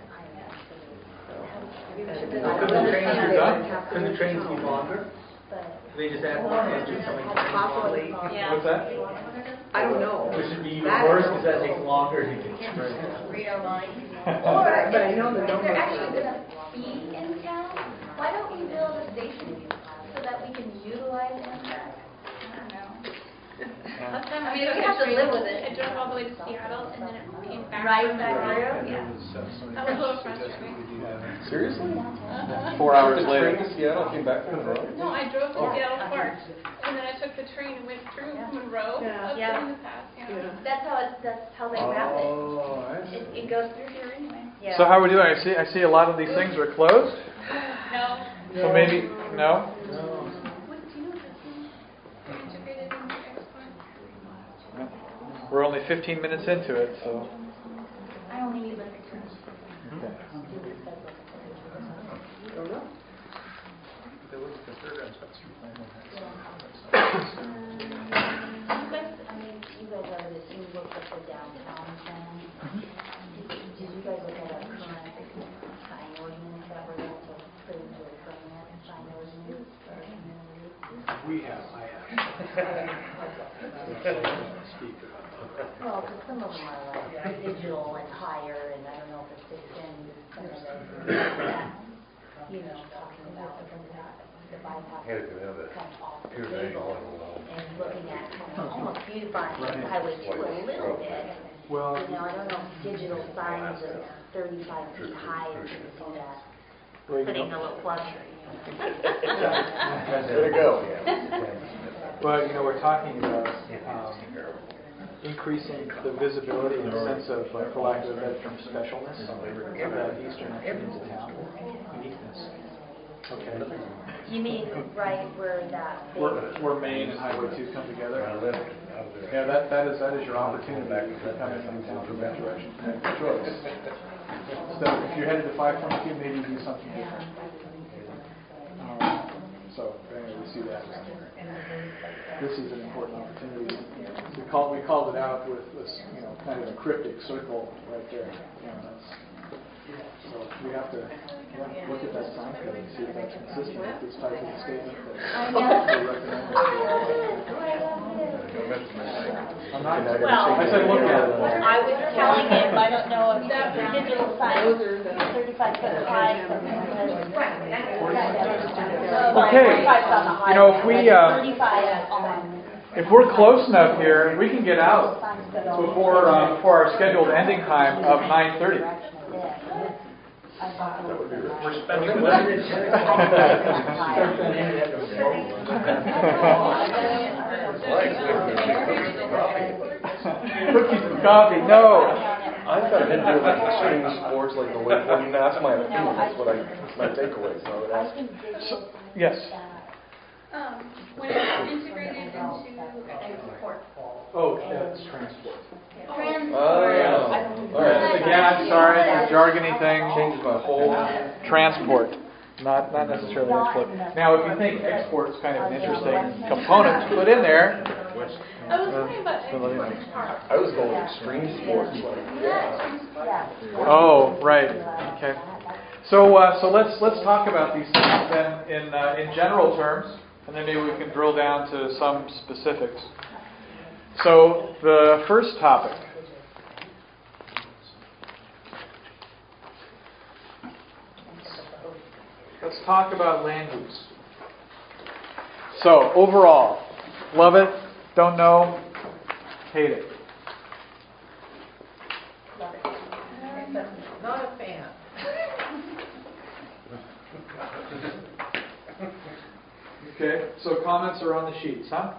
Couldn't the trains be longer? They just add more engines, so Possibly. Yeah. What's that? I don't know. Which would be even worse because that takes longer to get straight. Read our minds. But I know the If numbers. they're actually going to be in town, why don't we build a station so that we can utilize Amtrak? I don't know. Last time I I mean, took you a have to train, live with it. I drove all the way to Seattle and then it came back. Right from back Monroe. through? Yeah. That was a little frustrating. Seriously? Uh-huh. 4 hours The later. train to Seattle, came back to Monroe? No, I drove to Seattle first, and then I took the train and went through Monroe, Yeah. up Yeah. in the pass, yeah. That's how they route it. Oh, I see. It goes through here anyway. Yeah. So how are we doing? I see a lot of these things are closed. No. So maybe, no? What, do you know if it's integrated into Export? We're only 15 minutes into it, so. I only need liquor terms. Okay. You guys already, you looked at the downtown plan. Did you guys look at our current sign ordinance that we're going to put into a permanent sign ordinance for our community? We have, I have. Speak about that. Well, because some of them are like digital and higher, and I don't know if it fits in some of the, talking about the bypass kind of off the table, and looking at kind of almost beautifying Highway 2 a little bit. Well, I don't know if digital signs are 35 feet high, and you can see that, putting a little flush. Way to go. but we're talking about increasing the visibility and sense of, for lack of a better term, specialness of that eastern entrance into town. Uniqueness. Okay. You mean right where that big... Where Main and Highway 2 come together? Yeah, that is your opportunity to come in from town from that direction. Make a choice. So if you're headed to 522, maybe do something different. So anyway, we see that. This is an important opportunity. We called it out with this, kind of a cryptic circle right there. So we have to look at that sign code and see if that's consistent with this type of statement that we're recommending. I'm not. I said look at it. I was telling him, I don't know if the digital signs are 35 foot high. Okay. If we, 35 on. If we're close enough here, we can get out before our scheduled ending time of 9:30. We're spending Cookies and coffee, no. I thought it didn't do like extreme sports like the wakeboarding. That's my opinion. That's my takeaway. So I would ask. Yes. When it's integrated into Export. Oh, that's transport. Oh, yeah. All right. Again, I'm sorry, it's a jargony thing. Changes my whole. Transport, not necessarily export. Now, if you think export is kind of an interesting component to put in there, I was talking about Export Park. I was going extreme sports. oh, right, okay. So let's talk about these things then in general terms, and then maybe we can drill down to some specifics. So the first topic. Let's talk about land use. So overall, love it, don't know, hate it. Not a fan. Okay, so comments are on the sheets, huh?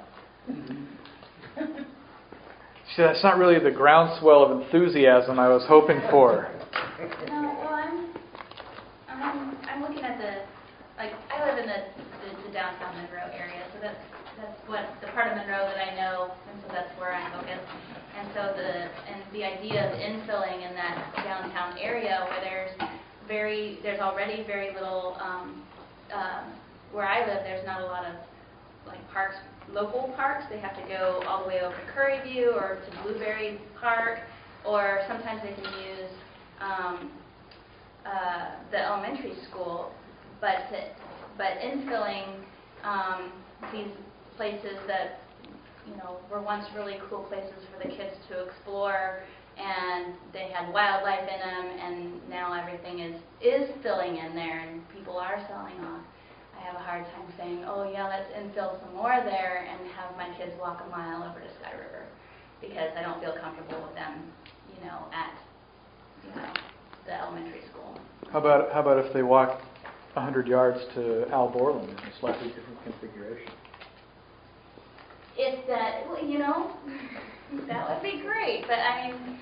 See, that's not really the groundswell of enthusiasm I was hoping for. No, well, I'm looking at I live in the downtown Monroe area, so that's what the part of Monroe that I know, and so that's where I'm focused. And so the idea of infilling in that downtown area where there's already very little where I live, there's not a lot of parks, local parks. They have to go all the way over to Curry View or to Blueberry Park, or sometimes they can use the elementary school. But infilling these places that were once really cool places for the kids to explore, and they had wildlife in them, and now everything is filling in there, and people are selling off. I have a hard time saying, oh yeah, let's infill some more there and have my kids walk a mile over to Sky River, because I don't feel comfortable with them, at, the elementary school. How about if they walk 100 yards to Al Borland in a slightly different configuration? If that, that would be great, but I mean,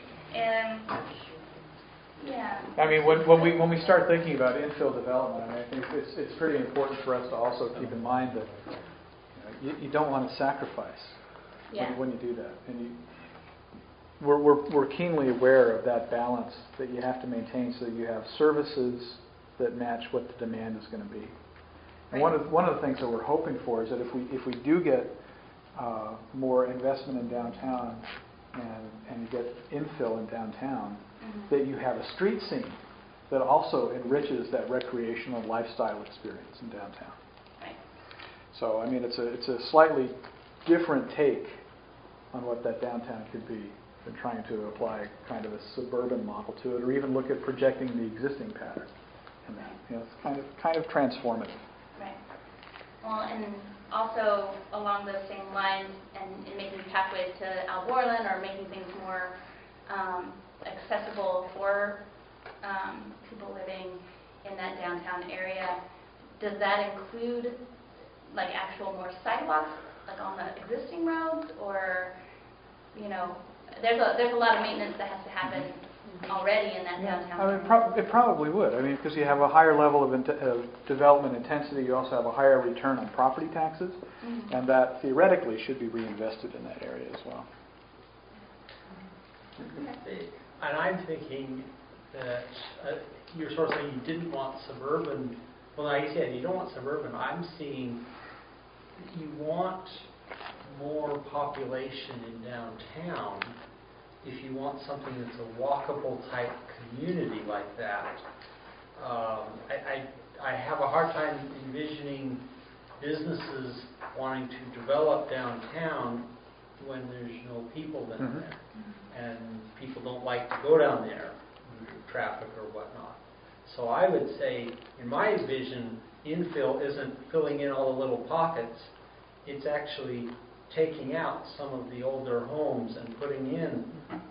yeah. I mean, when we start thinking about infill development, I think it's pretty important for us to also keep in mind that you don't want to sacrifice when you do that, and we're keenly aware of that balance that you have to maintain so that you have services that match what the demand is going to be. And one of the things that we're hoping for is that if we do get more investment in downtown and you get infill in downtown, that you have a street scene that also enriches that recreational lifestyle experience in downtown. Right. So I mean, it's a slightly different take on what that downtown could be than trying to apply kind of a suburban model to it, or even look at projecting the existing pattern in that. It's kind of transformative. Right. Well, and also along those same lines, and in making pathways to Al Borland or making things more accessible for people living in that downtown area, does that include like actual more sidewalks, like on the existing roads, or there's a lot of maintenance that has to happen already in that downtown area? I mean, it probably would. I mean, because you have a higher level of development intensity, you also have a higher return on property taxes, and that theoretically should be reinvested in that area as well. And I'm thinking that you're sort of saying you didn't want suburban. Well, like you said, you don't want suburban. I'm seeing you want more population in downtown if you want something that's a walkable type community like that. I have a hard time envisioning businesses wanting to develop downtown when there's no people down there. And people don't like to go down there due to traffic or whatnot. So I would say, in my vision, infill isn't filling in all the little pockets. It's actually taking out some of the older homes and putting in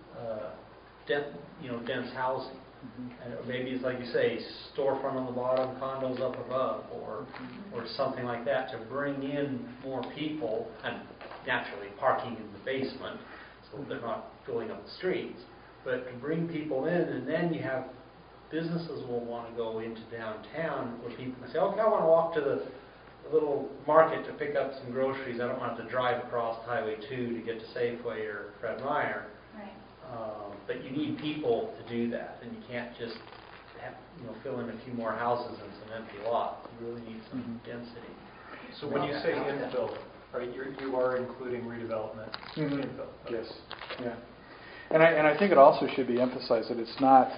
dense housing. And maybe it's like you say, storefront on the bottom, condos up above, or something like that to bring in more people, and naturally parking in the basement so they're not filling up the streets. But to bring people in, and then you have businesses will want to go into downtown where people can say, okay, I want to walk to the little market to pick up some groceries. I don't want to drive across Highway 2 to get to Safeway or Fred Meyer. Right. But you need people to do that, and you can't just fill in a few more houses and some empty lots. You really need some density. So when you say infill, right, you are including redevelopment. Infill. Okay. Yes. Yeah. And I think it also should be emphasized that it's not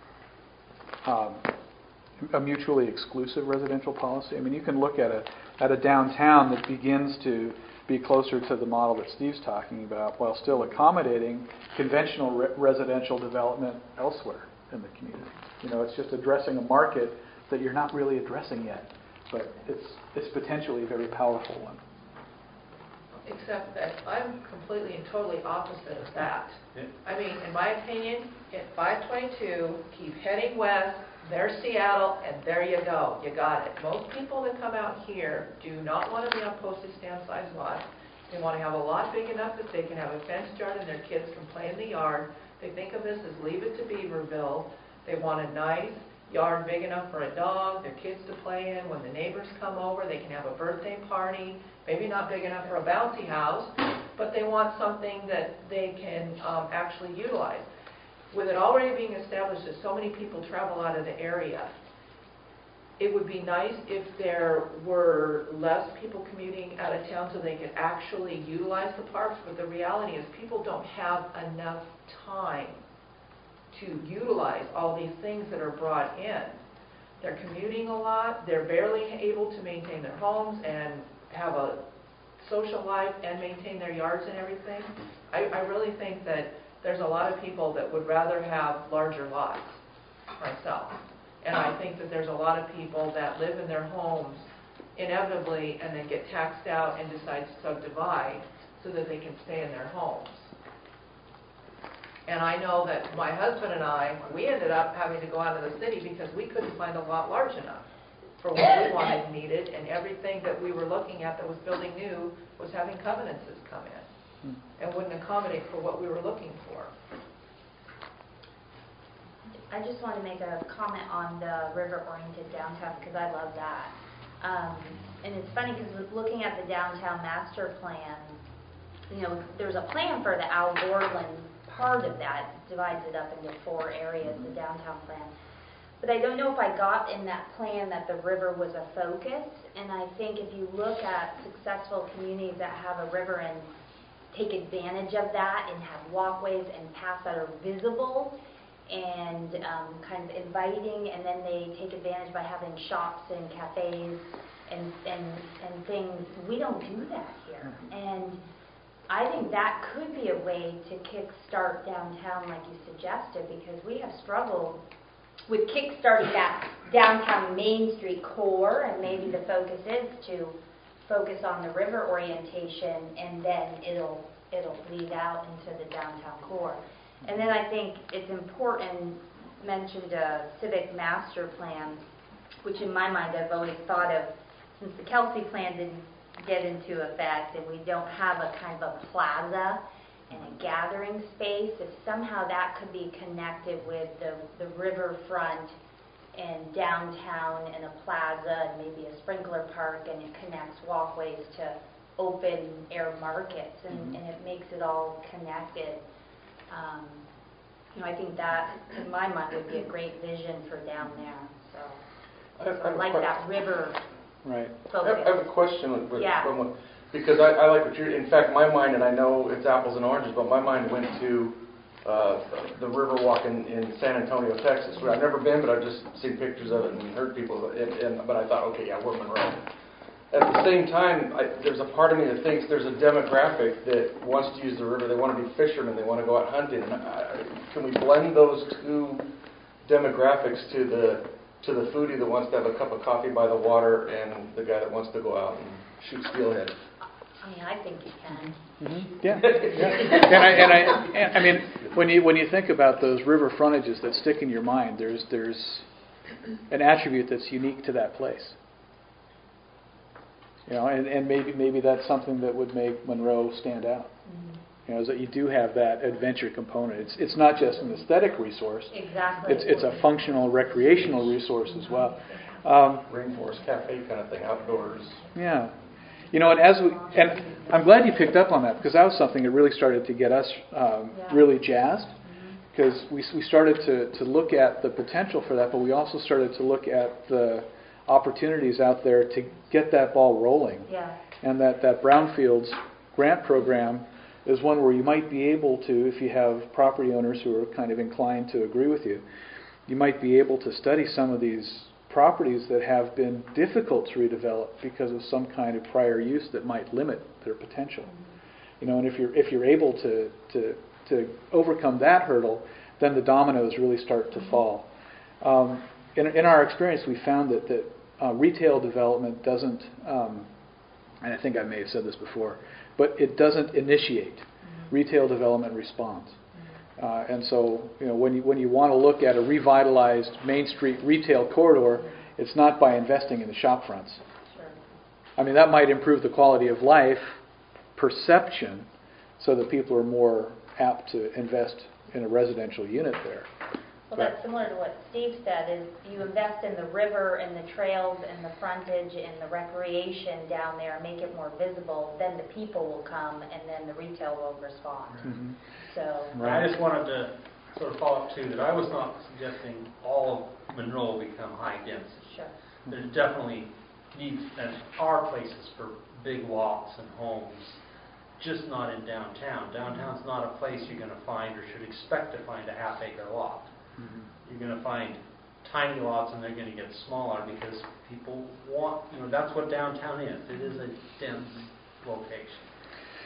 a mutually exclusive residential policy. I mean, you can look at a downtown that begins to be closer to the model that Steve's talking about, while still accommodating conventional residential development elsewhere in the community. It's just addressing a market that you're not really addressing yet, but it's potentially a very powerful one. Except that I'm completely and totally opposite of that. Yeah. I mean, in my opinion, at 522, keep heading west, there's Seattle, and there you go. You got it. Most people that come out here do not want to be on postage stamp size lots. They want to have a lot big enough that they can have a fenced yard and their kids can play in the yard. They think of this as Leave It to Beaverville. They want a nice yard big enough for a dog, their kids to play in. When the neighbors come over, they can have a birthday party. Maybe not big enough for a bouncy house, but they want something that they can actually utilize. With it already being established that so many people travel out of the area, it would be nice if there were less people commuting out of town so they could actually utilize the parks, but the reality is people don't have enough time to utilize all these things that are brought in. They're commuting a lot, they're barely able to maintain their homes and have a social life and maintain their yards and everything. I really think that there's a lot of people that would rather have larger lots, myself. And I think that there's a lot of people that live in their homes inevitably and then get taxed out and decide to subdivide so that they can stay in their homes. And I know that my husband and I, we ended up having to go out of the city because we couldn't find a lot large enough for what we wanted and needed, and everything that we were looking at that was building new was having covenants come in and wouldn't accommodate for what we were looking for. I just want to make a comment on the river-oriented downtown because I love that. And it's funny because looking at the downtown master plan, you know, there's a plan for the Al Borland part of that, divides it up into 4 areas, the downtown plan. But I don't know if I got in that plan that the river was a focus. And I think if you look at successful communities that have a river and take advantage of that and have walkways and paths that are visible and kind of inviting, and then they take advantage by having shops and cafes and things. We don't do that here. And I think that could be a way to kickstart downtown like you suggested, because we have struggled with kickstarting that downtown Main Street core, and maybe the focus is to focus on the river orientation, and then it'll bleed out into the downtown core. And then I think it's important, mentioned a civic master plan, which in my mind I've always thought of, since the Kelsey plan didn't get into effect and we don't have a kind of a plaza and a gathering space, if somehow that could be connected with the riverfront and downtown and a plaza and maybe a sprinkler park, and it connects walkways to open air markets, and it makes it all connected. You know, I think that, in my mind, would be a great vision for down there. So I like that river focus. I have a question with Yeah. because I like what you're. In fact, my mind, and I know it's apples and oranges, but my mind went to the Riverwalk in San Antonio, Texas. Where I've never been, but I've just seen pictures of it and heard people. But I thought, okay, yeah, we're Monroe. At the same time, there's a part of me that thinks there's a demographic that wants to use the river. They want to be fishermen. They want to go out hunting. And can we blend those two demographics to the foodie that wants to have a cup of coffee by the water and the guy that wants to go out and shoot steelhead? I mean, I think you can. Yeah. And I mean, when you think about those river frontages that stick in your mind, there's an attribute that's unique to that place. You know, and maybe that's something that would make Monroe stand out. You know, is that you do have that adventure component. It's not just an aesthetic resource. Exactly. It's a functional, recreational resource as well. Rainforest cafe kind of thing, outdoors. Yeah. You know, and I'm glad you picked up on that, because that was something that really started to get us really jazzed, because we started to look at the potential for that, but we also started to look at the opportunities out there to get that ball rolling. Yeah. And that Brownfields grant program is one where you might be able to, if you have property owners who are kind of inclined to agree with you, you might be able to study some of these properties that have been difficult to redevelop because of some kind of prior use that might limit their potential. You know, and if you're able to overcome that hurdle, then the dominoes really start to fall. In our experience, we found that retail development doesn't, and I think I may have said this before, but it doesn't initiate. Retail development responds. And so, you know, when you want to look at a revitalized Main Street retail corridor, it's not by investing in the shop fronts. Sure. I mean, that might improve the quality of life perception so that people are more apt to invest in a residential unit there. Well, that's similar to what Steve said, is you invest in the river and the trails and the frontage and the recreation down there, make it more visible, then the people will come and then the retail will respond. Mm-hmm. So I just wanted to sort of follow up too, that I was not suggesting all of Monroe become high density. Sure. There's definitely needs and are places for big lots and homes, just not in downtown. Downtown's not a place you're going to find or should expect to find a half-acre lot. You're going to find tiny lots, and they're going to get smaller because people want, you know, that's what downtown is. It is a dense location.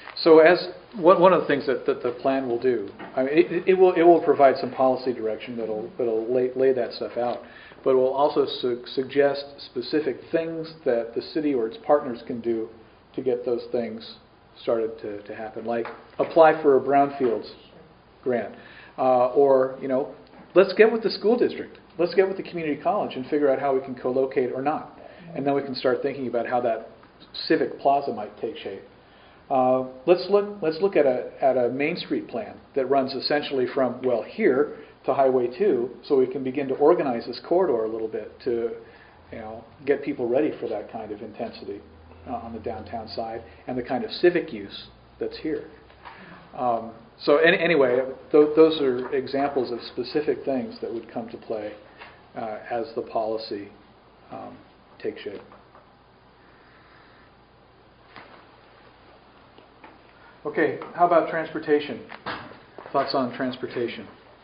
So one of the things that the plan will do, I mean, it will provide some policy direction that'll lay that stuff out, but it will also suggest specific things that the city or its partners can do to get those things started to happen, like apply for a brownfields grant, or let's get with the school district, let's get with the community college and figure out how we can co-locate or not, and then we can start thinking about how that civic plaza might take shape. Let's look at a Main Street plan that runs essentially from here to Highway 2, so we can begin to organize this corridor a little bit to get people ready for that kind of intensity on the downtown side and the kind of civic use that's here. So anyway, those are examples of specific things that would come to play as the policy takes shape. Okay, how about transportation? Thoughts on transportation?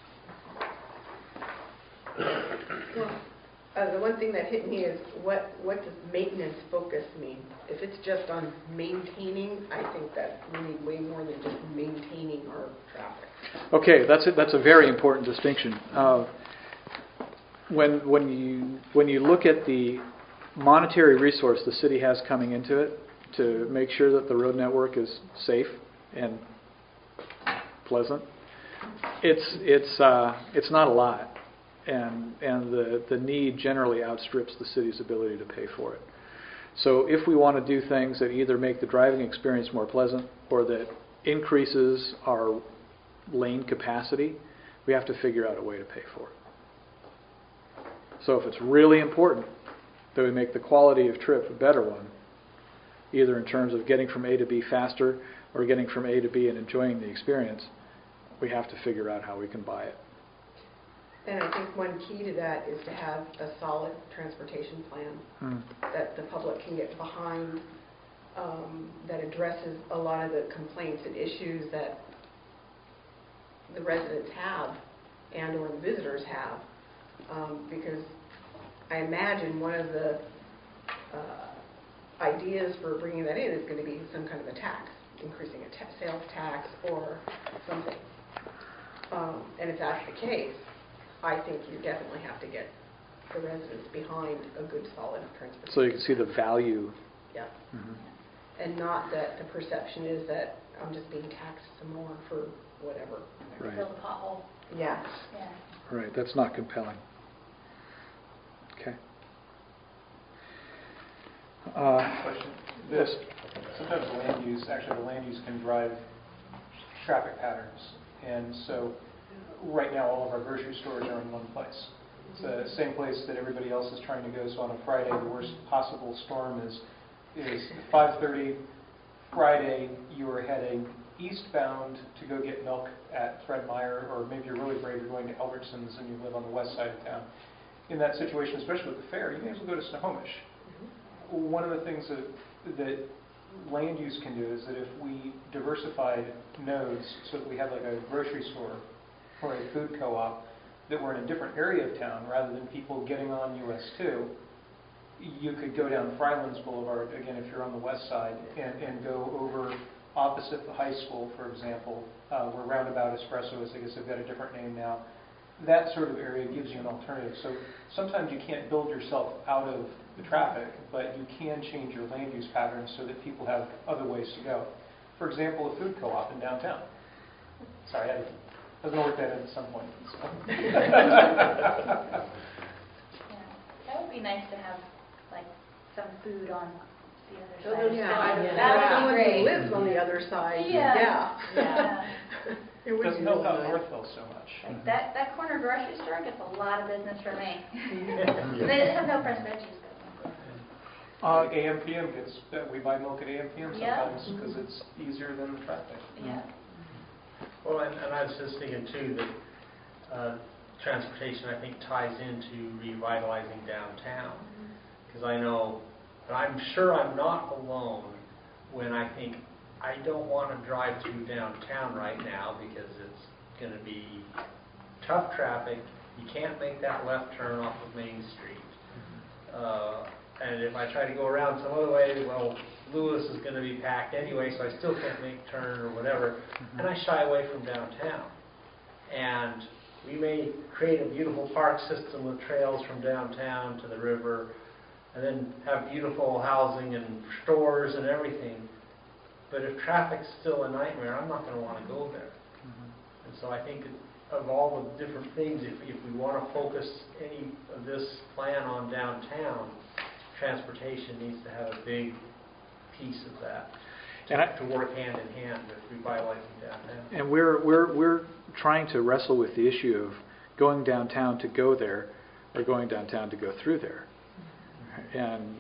Well, the one thing that hit me is what does maintenance focus mean? If it's just on maintaining, I think that we need way more than just maintaining our traffic. Okay, that's a very important distinction. When you look at the monetary resource the city has coming into it to make sure that the road network is safe and pleasant, it's not a lot, and the need generally outstrips the city's ability to pay for it. So if we want to do things that either make the driving experience more pleasant or that increases our lane capacity, we have to figure out a way to pay for it. So if it's really important that we make the quality of trip a better one, either in terms of getting from A to B faster or getting from A to B and enjoying the experience, we have to figure out how we can buy it. And I think one key to that is to have a solid transportation plan that the public can get behind, that addresses a lot of the complaints and issues that the residents have and or the visitors have. Because I imagine one of the ideas for bringing that in is going to be some kind of a tax, increasing a sales tax or something. And if that's the case, I think you definitely have to get the residents behind a good, solid transportation. So you can see the value. Yeah. And not that the perception is that I'm just being taxed some more for whatever. Right. Fill the pothole. Yeah. Yeah. Right. That's not compelling. Okay. Question. This, sometimes the land use can drive traffic patterns. And so right now all of our grocery stores are in one place. It's the same place that everybody else is trying to go. So on a Friday, the worst possible storm is 5:30 Friday, you are heading eastbound to go get milk at Fred Meyer, or maybe you're really brave, you're going to Albertsons and you live on the west side of town. In that situation, especially with the fair, you may as well go to Snohomish. One of the things that land use can do is that if we diversified nodes so that we have like a grocery store or a food co-op that were in a different area of town rather than people getting on US 2, you could go down Frylands Boulevard, again, if you're on the west side, and go over opposite the high school, for example, where Roundabout Espresso is. I guess they've got a different name now. That sort of area gives you an alternative. So sometimes you can't build yourself out of the traffic, but you can change your land use patterns so that people have other ways to go. For example, a food co-op in downtown. Sorry, I was going to work that in at some point. So. Yeah. That would be nice to have like some food on the other side. That would be great. Someone who lives on the other side. Yeah. It doesn't help out Northville so much. Like that corner grocery store gets a lot of business from me. They have no fresh veggies. AM/PM gets, we buy milk at AM/PM sometimes because it's easier than the traffic. Yeah. Well, and I was just thinking too that transportation, I think, ties into revitalizing downtown. Because I know, and I'm sure I'm not alone when I think I don't want to drive through downtown right now because it's going to be tough traffic. You can't make that left turn off of Main Street. And if I try to go around some other way, well, Lewis is going to be packed anyway, so I still can't make a turn or whatever. And I shy away from downtown. And we may create a beautiful park system with trails from downtown to the river, and then have beautiful housing and stores and everything. But if traffic's still a nightmare, I'm not going to want to go there. And so I think of all the different things, if we want to focus any of this plan on downtown, transportation needs to have a big piece of that to work hand in hand with revitalizing downtown. And we're trying to wrestle with the issue of going downtown to go there, or going downtown to go through there. And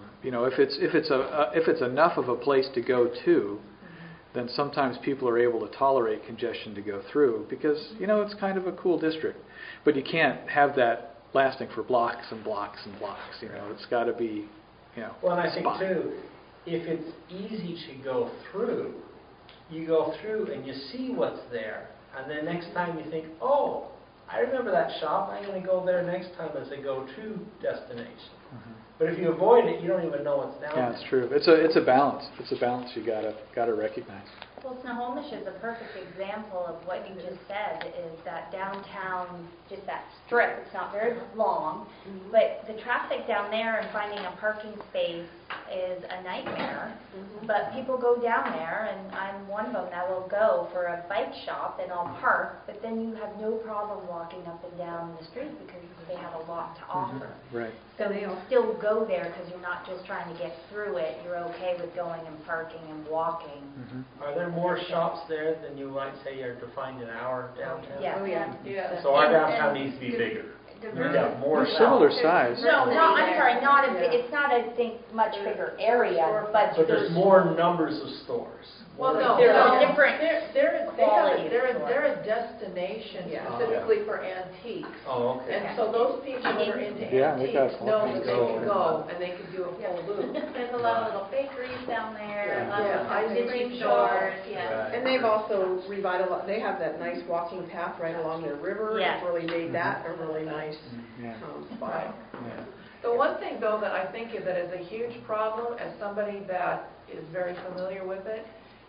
if it's enough of a place to go to, then sometimes people are able to tolerate congestion to go through because it's kind of a cool district. But you can't have that lasting for blocks and blocks and blocks. It's got to be Well, and I think spot. too, if it's easy to go through, you go through and you see what's there, and then next time you think, oh, I remember that shop. I'm going to go there next time as a go-to destination. But if you avoid it, you don't even know what's down there. Yeah, it's true. It's a balance. It's a balance you gotta recognize. Well, Snohomish is a perfect example of what you just said, is that downtown, just that strip, it's not very long, but the traffic down there and finding a parking space is a nightmare. But people go down there, and I'm one of them that will go for a bike shop and I'll park, but then you have no problem walking up and down the street because they have a lot to offer. Right. So you'll still go there because you're not just trying to get through it. You're okay with going and parking and walking. Are there more shops there than you might say are defined in our downtown? Yeah. Oh, yeah. So our downtown needs to be bigger. We've got more We're similar shops. size. No, I'm sorry, it's not a much bigger area, but But there's more numbers of stores. Well, no, They're no. different quality of They're stores. a destination specifically for antiques. Oh, okay. And so those people that are into Yeah, they got antiques know that they go. can go and they can do a full loop. There's a lot of little bakeries down there, Yeah. lots Yeah, of ice vintage cream stores, shops. yeah. And they've also revitalized, they have that nice walking path right along their river. Yeah. It's really made that a really nice Yeah. spot. Yeah. The one thing, though, that I think that is a huge problem, as somebody that is very familiar with it,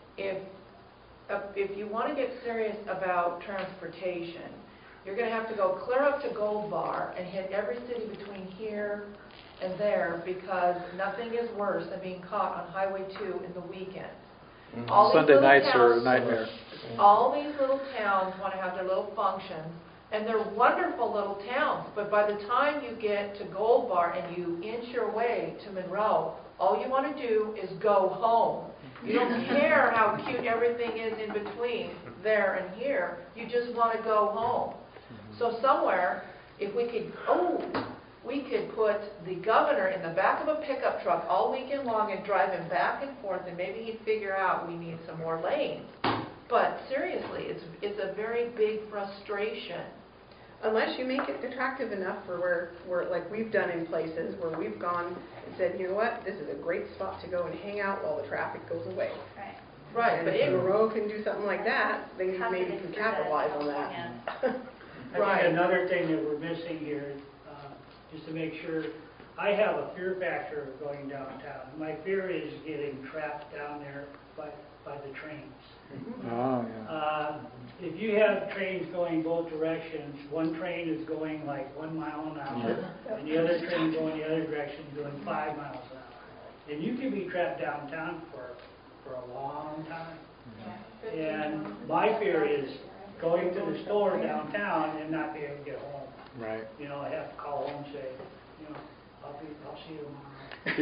if you want to get serious about transportation, you're going to have to go clear up to Gold Bar and hit every city between here and there, because nothing is worse than being caught on Highway 2 in the weekend. All these Sunday little nights are a towns- nightmare. All these little towns want to have their little functions, and they're wonderful little towns, but by the time you get to Gold Bar and you inch your way to Monroe, all you want to do is go home. You don't care how cute everything is in between there and here. You just want to go home. So somewhere, if we could put the governor in the back of a pickup truck all weekend long and drive him back and forth, and maybe he'd figure out we need some more lanes. But seriously, it's a very big frustration. Unless you make it attractive enough for where like we've done in places where we've gone and said, you know what, this is a great spot to go and hang out while the traffic goes away. Right. Right, And but if Monroe can do something like that, then you maybe Confidence can for that, capitalize on that. yeah. I Right. think another thing that we're missing here, just to make sure, I have a fear factor of going downtown. My fear is getting trapped down there by the trains. Oh, yeah. If you have trains going both directions, one train is going like 1 mile an hour, and the other train going the other direction doing 5 miles an hour. And you can be trapped downtown for a long time. And my fear is going to the store downtown and not be able to get home. Right. I have to call home and say, I'll see you tomorrow. You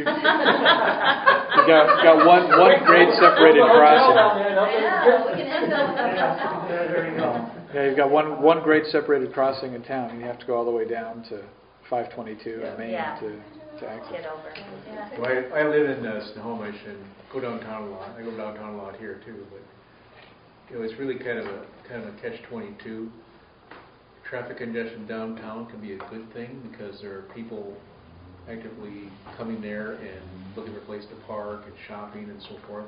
got one grade separated crossing. Yeah, we can end on Yeah, there you go. Yeah, you've got one grade separated crossing in town, and you have to go all the way down to 522 in Maine Yeah. to access. Get over. Yeah. Well, I live in Snohomish and go downtown a lot. I go downtown a lot here too, but it's really kind of a catch-22. Traffic congestion downtown can be a good thing because there are people actively coming there and looking for a place to park and shopping and so forth.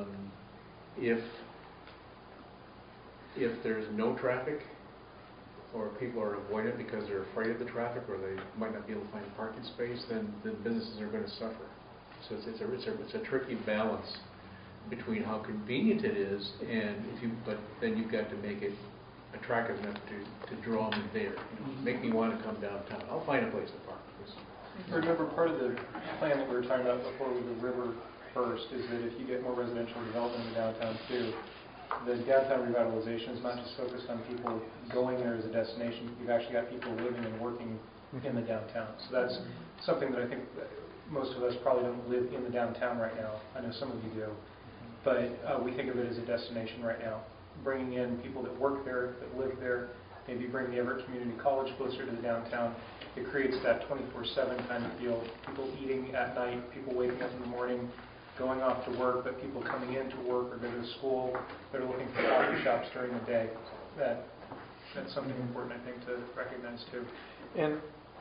If there's no traffic, or people are avoiding it because they're afraid of the traffic, or they might not be able to find a parking space, then businesses are going to suffer. So it's a tricky balance between how convenient it is, but then you've got to make it attractive enough to draw them there. Make me want to come downtown. I'll find a place to park. Remember, part of the plan that we were talking about before with the river first is that if you get more residential development in downtown too, the downtown revitalization is not just focused on people going there as a destination. You've actually got people living and working in the downtown. So that's something that I think most of us probably don't live in the downtown right now. I know some of you do. But we think of it as a destination right now. Bringing in people that work there, that live there, maybe bring the Everett Community College closer to the downtown. It creates that 24/7 kind of deal. People eating at night, people waking up in the morning, going off to work, but people coming into work or go to school that are looking for coffee shops during the day. That's something important, I think, to recognize too. And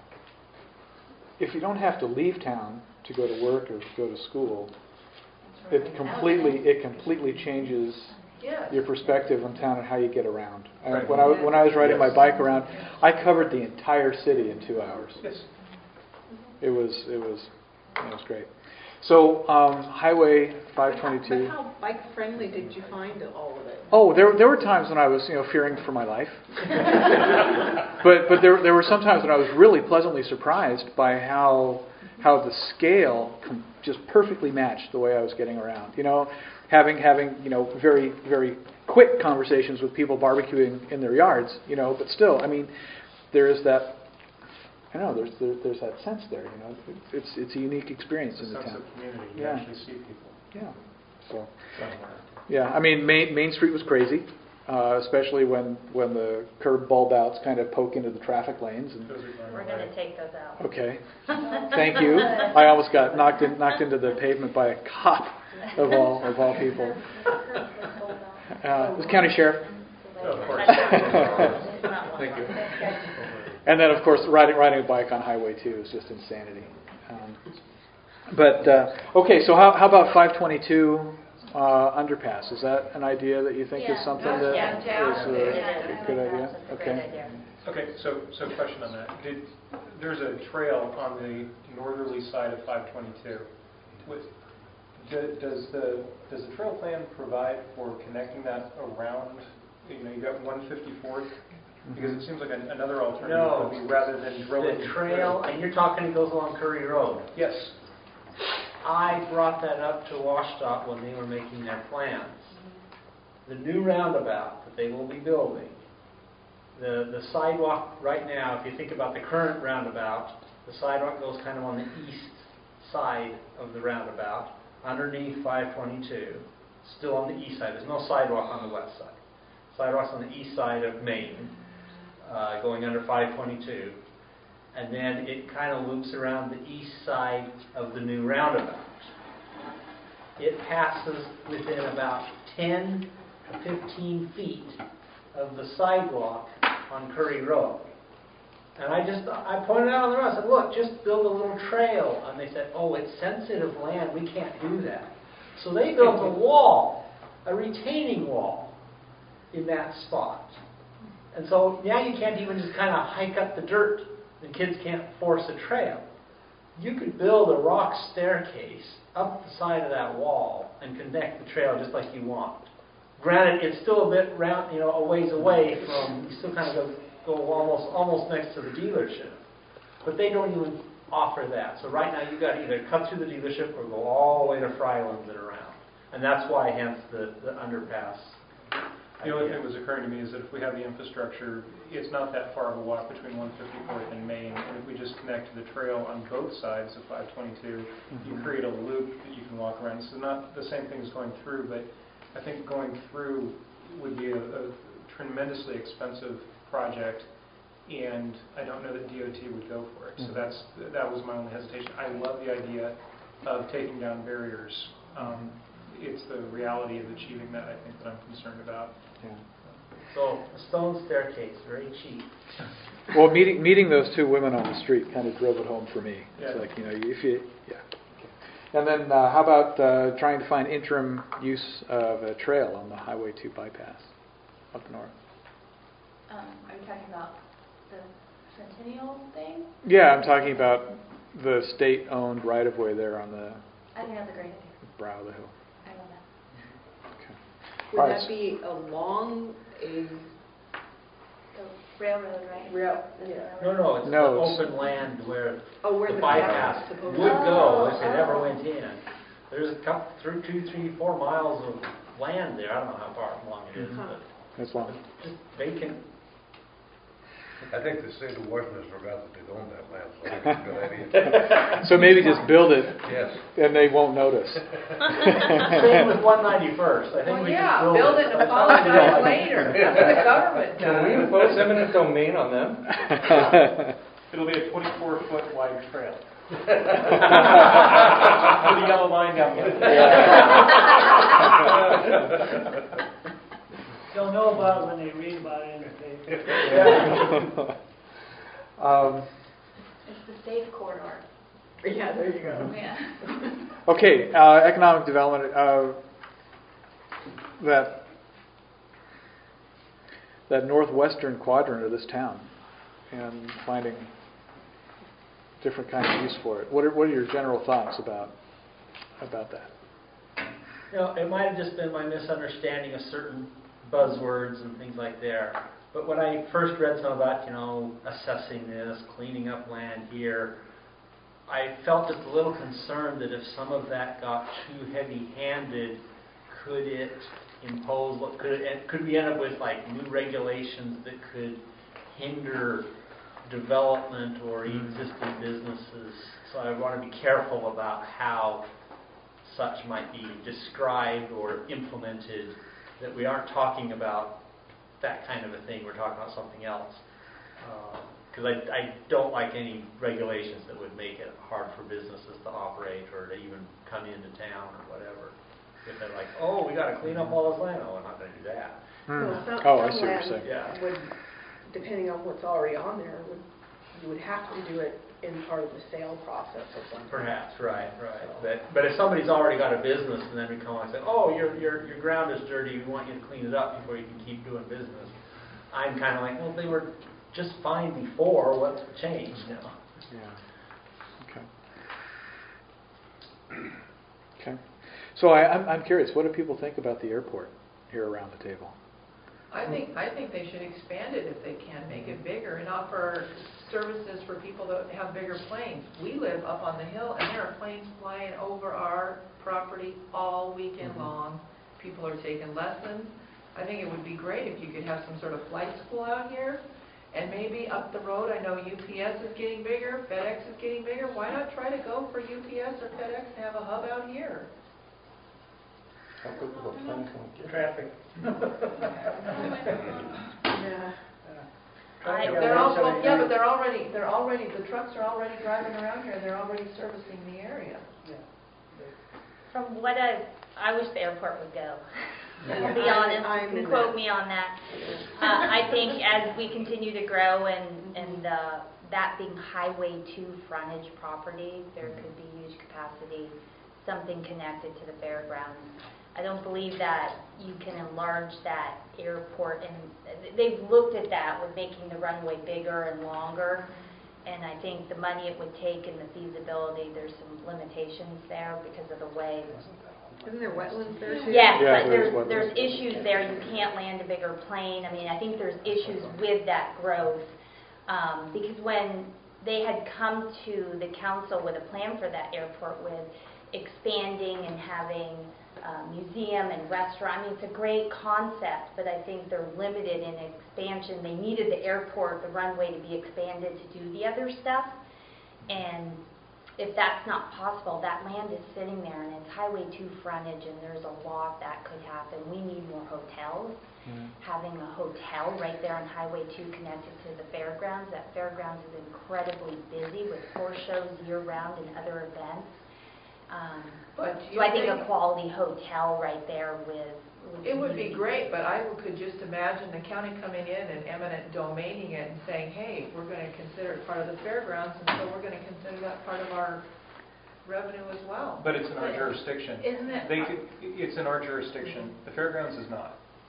if you don't have to leave town to go to work or go to school, it completely changes your perspective on town and how you get around. Right. When I was riding my bike around, I covered the entire city in 2 hours. Yes. It was great. So Highway 522. But how bike friendly did you find all of it? Oh, there were times when I was fearing for my life, but there were some times when I was really pleasantly surprised by how the scale just perfectly matched the way I was getting around. Having very very quick conversations with people barbecuing in their yards. But still, I mean, there is that. I know there's that sense there. It's a unique experience in the town. Sense of community. You actually see people. Yeah. So. Yeah, I mean, Main Street was crazy, especially when the curb bulb outs kind of poke into the traffic lanes. And We're going to take those out. okay, thank you. I almost got knocked into the pavement by a cop of all people. The county sheriff. Of course. Thank you. And then, of course, riding a bike on Highway 2 is just insanity. Okay, so how about 522 underpass? Is that an idea that you think is something that is a good idea? Okay. Okay, so question on that. There's a trail on the northerly side of 522. Does the trail plan provide for connecting that around? You got 154th. Because it seems like another alternative would be rather than drilling the trail, and you're talking it goes along Curry Road. Yes. I brought that up to WashDOT when they were making their plans. The new roundabout that they will be building, the sidewalk right now, if you think about the current roundabout, the sidewalk goes kind of on the east side of the roundabout, underneath 522, still on the east side. There's no sidewalk on the west side. Sidewalk's on the east side of Main. Going under 522, and then it kind of loops around the east side of the new roundabout. It passes within about 10 to 15 feet of the sidewalk on Curry Road. And I pointed out on the road, I said, look, just build a little trail. And they said, oh, it's sensitive land, we can't do that. So they built a wall, a retaining wall, in that spot. And so now you can't even just kind of hike up the dirt. The kids can't force a trail. You could build a rock staircase up the side of that wall and connect the trail just like you want. Granted, it's still a bit round, a ways away from. You still kind of go almost next to the dealership, but they don't even offer that. So right now you've got to either cut through the dealership or go all the way to Frylands and around, and that's why hence the underpass. The only thing that was occurring to me is that if we have the infrastructure, it's not that far of a walk between 154th and Main. And if we just connect to the trail on both sides of 522, you create a loop that you can walk around. So not the same thing as going through, but I think going through would be a tremendously expensive project, and I don't know that DOT would go for it. So that was my only hesitation. I love the idea of taking down barriers. It's the reality of achieving that, I think, that I'm concerned about. Yeah. So a stone staircase, very cheap. Well, meeting those two women on the street kind of drove it home for me. It's Yeah. like, Okay. And then how about trying to find interim use of a trail on the Highway 2 bypass up north? Are you talking about the Centennial thing? Yeah, I'm talking about the state-owned right-of-way there on the I think that's a great idea. brow of the hill. I love that. Okay. Would All right, that be along a The railroad, right? rail? Yeah. No, it's the No, it's- open land where Oh, where the the bypass bypass would supposed go if it Oh. ever went in. There's a couple, 2, 3, 4 miles of land there. I don't know how far along it is, but that's long. just vacant. I think the state of Washington has forgot that they own that land, so I think it's a good idea. So maybe just build it, Yes. and they won't notice. Same with 191st. I think Well, we yeah, should build it and apologize later. That's what the government Can we does. impose eminent domain on them? It'll be a 24-foot wide trail. With a yellow line down the end. They'll know about it when they read about it in the paper. It's the safe corridor. Yeah, there you go. Yeah. Okay, economic development. That northwestern quadrant of this town, and finding different kinds of use for it. What are your general thoughts about that? You know, it might have just been my misunderstanding of certain buzzwords and things like there. But when I first read some about, assessing this, cleaning up land here, I felt just a little concerned that if some of that got too heavy-handed, could it impose, could we end up with like new regulations that could hinder development or existing businesses? So I want to be careful about how such might be described or implemented, that we aren't talking about that kind of a thing, we're talking about something else. Because I don't like any regulations that would make it hard for businesses to operate or to even come into town or whatever. If they're like, oh, we got to clean up all this land, oh, I'm not going to do that. Well, some Oh, I see what you're land saying. Yeah. would, depending on what's already on there, you would have to do it in part of the sale process or something. Perhaps, right. But if somebody's already got a business and then we come along and say, oh, your ground is dirty, we want you to clean it up before you can keep doing business, I'm kind of like, well, they were just fine before, what's changed now? Yeah. Okay. So I'm curious, what do people think about the airport here around the table? I think they should expand it if they can, make it bigger and offer services for people that have bigger planes. We live up on the hill and there are planes flying over our property all weekend long. People are taking lessons. I think it would be great if you could have some sort of flight school out here. And maybe up the road, I know UPS is getting bigger, FedEx is getting bigger. Why not try to go for UPS or FedEx and have a hub out here? Traffic. Yeah. They're all, well, yeah, but they're already, the trucks are already driving around here, they're already servicing the area. From what I wish the airport would go. Yeah. To be honest, I'm you can in quote that. me on that. I think as we continue to grow and that being Highway 2 frontage property, there could be huge capacity, something connected to the fairgrounds. I don't believe that you can enlarge that airport, and they've looked at that with making the runway bigger and longer, and I think the money it would take and the feasibility, there's some limitations there because of the way. Isn't there wetlands there too? Yes, Yeah, but there's there's issues there. You can't land a bigger plane. I mean, I think there's issues with that growth because when they had come to the council with a plan for that airport with expanding and having museum and restaurant. I mean, it's a great concept, but I think they're limited in expansion. They needed the airport, the runway to be expanded to do the other stuff. And if that's not possible, that land is sitting there and it's Highway 2 frontage and there's a lot that could happen. We need more hotels. Having a hotel right there on Highway 2 connected to the fairgrounds. That fairgrounds is incredibly busy with horse shows year-round and other events. So I think a quality hotel right there with... It would be great, but I could just imagine the county coming in and eminent domaining it and saying, hey, we're going to consider it part of the fairgrounds, and so we're going to consider that part of our revenue as well. But it's in our jurisdiction. Isn't it? It's in our jurisdiction. The fairgrounds is not.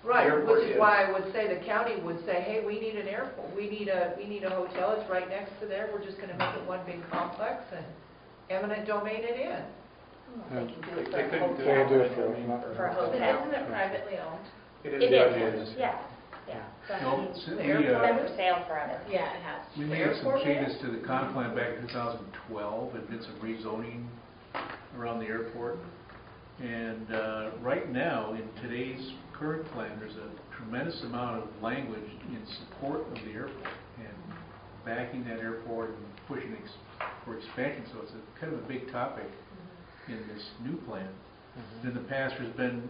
Right, airport which is why I would say, the county would say, hey, we need an airport, we need a hotel, it's right next to there, we're just gonna make it one big complex and eminent domain it in. They can do it They for a couldn't do hotel. it. do it For a But hotel. isn't it privately owned? It It is. is, yeah, yeah. So No, I mean, so the we, airport's been for sale forever. Yeah, it has. We made some changes to the comp plan back in 2012 and did some rezoning around the airport. And right now, in today's current plan, there's a tremendous amount of language in support of the airport and backing that airport and pushing for expansion. So it's kind of a big topic in this new plan. In the past, there's been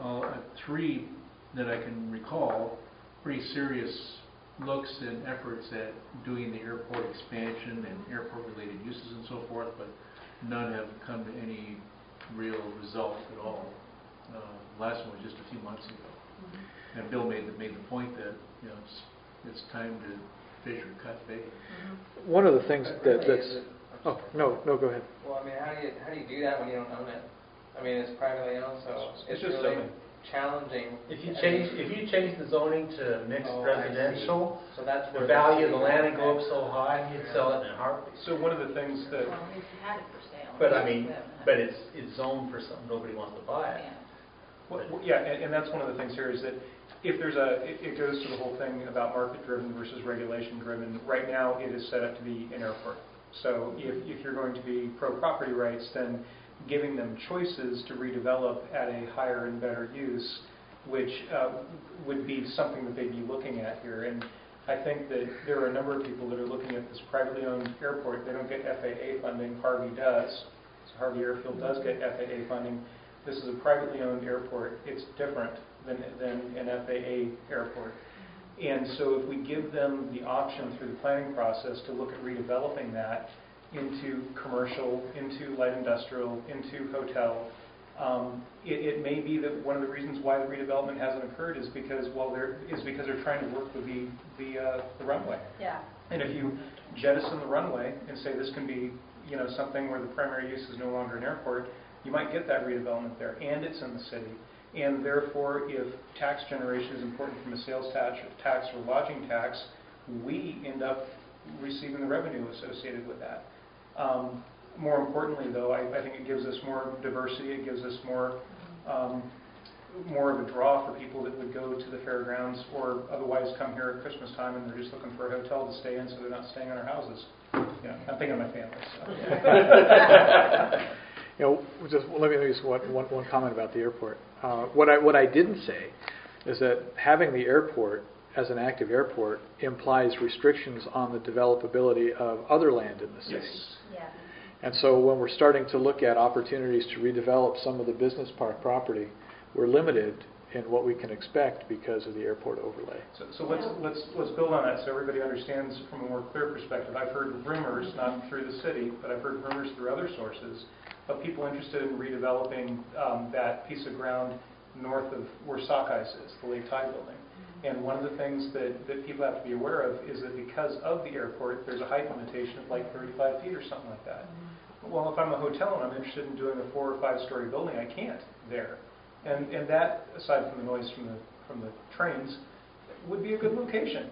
3 that I can recall, pretty serious looks and efforts at doing the airport expansion and airport-related uses and so forth, but none have come to any real result at all. Last one was just a few months ago. And Bill made the point that it's time to fish or cut bait. One of the things that's... Oh, no, go ahead. Well, I mean, how do you do that when you don't own it? I mean, it's privately owned, so It's it's just really zoning. challenging. If you change the zoning to mixed Oh, I see. residential, So that's the where value of the city- land would go up so high, you'd sell it in a heartbeat. So one of the things that, Well, if you had it for sale. But I mean, but it's zoned for something, nobody wants to buy it. and that's one of the things here is that if there's it goes to the whole thing about market-driven versus regulation-driven. Right now, it is set up to be an airport. So if you're going to be pro-property rights, then giving them choices to redevelop at a higher and better use, which would be something that they'd be looking at here. And I think that there are a number of people that are looking at this privately owned airport. They don't get FAA funding. Harvey does. So Harvey Airfield does get FAA funding. This is a privately owned airport. It's different than an FAA airport. And so if we give them the option through the planning process to look at redeveloping that into commercial, into light industrial, into hotel, it may be that one of the reasons why the redevelopment hasn't occurred is because they're trying to work with the runway. Yeah. And if you jettison the runway and say this can be something where the primary use is no longer an airport, you might get that redevelopment there, and it's in the city. And therefore, if tax generation is important from a sales tax or lodging tax, we end up receiving the revenue associated with that. More importantly, though, I think it gives us more diversity. It gives us more of a draw for people that would go to the fairgrounds or otherwise come here at Christmas time and they're just looking for a hotel to stay in, so they're not staying in our houses. I'm thinking of my family. So. Just let me just one comment about the airport. What I didn't say is that having the airport as an active airport implies restrictions on the developability of other land in the city. Yes. Yeah. And so when we're starting to look at opportunities to redevelop some of the business park property, we're limited in what we can expect because of the airport overlay. So let's build on that so everybody understands from a more clear perspective. I've heard rumors, not through the city, but I've heard rumors through other sources of people interested in redeveloping that piece of ground north of where Sockeyes is, the Lake Tide building. And one of the things that people have to be aware of is that because of the airport, there's a height limitation of like 35 feet or something like that. Well, if I'm a hotel and I'm interested in doing a 4 or 5 story building, I can't there. And that, aside from the noise from the trains, would be a good location.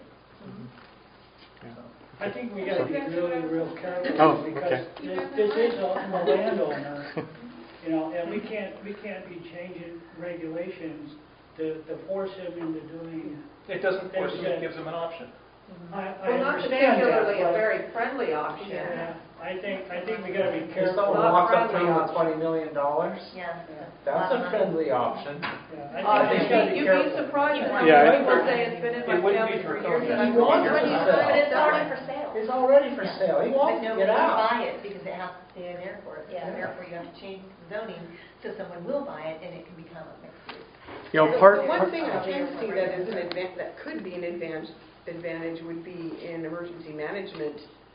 I think we got to be really real careful because this is a landowner, and we can't be changing regulations to force him into doing. It doesn't force him; it gives him an option. I Well, not understand particularly that, a very friendly option. yeah, I think we got to be If careful. someone walks up to friendly you with option. $20 million, Yeah. that's a friendly option. Yeah, I think we got to be You'd careful. be surprised at how Yeah, many I- people say it's been in my It wouldn't family be for draconian. years and He I'm wants wondering it. if But it's it's already selling. for sale. It's already for Yeah. sale. He wants But to nobody get will out. buy it because it has to stay an airport. Yeah. So therefore, you have to change the zoning so someone will buy it and it can become a mixed use. The Part one thing I part- can see that is that could be an advantage would be in emergency management.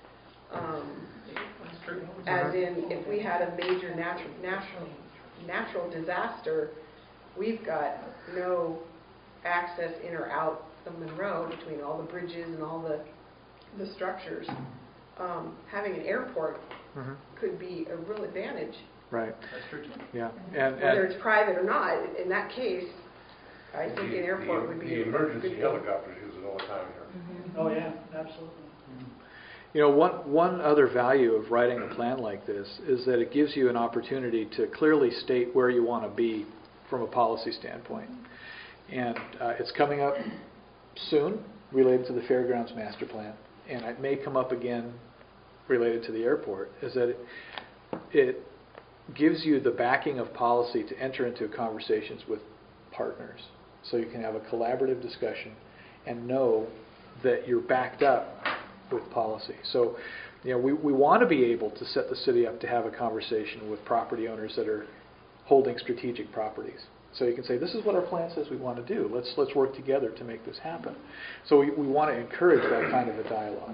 As in, if we had a major natural disaster, we've got no access in or out of Monroe between all the bridges and all the structures. Having an airport could be a real advantage, Right. That's true. Yeah. whether it's private or not. In that case, I think an airport would be. The a emergency good thing. helicopters use it all the time here. Oh, yeah, absolutely. You know, one other value of writing a plan like this is that it gives you an opportunity to clearly state where you want to be from a policy standpoint. And it's coming up soon related to the Fairgrounds Master Plan, and it may come up again related to the airport, is that it gives you the backing of policy to enter into conversations with partners. So you can have a collaborative discussion and know that you're backed up with policy. So, you know, we want to be able to set the city up to have a conversation with property owners that are holding strategic properties. So you can say, this is what our plan says we want to do. Let's work together to make this happen. So we want to encourage that kind of a dialogue.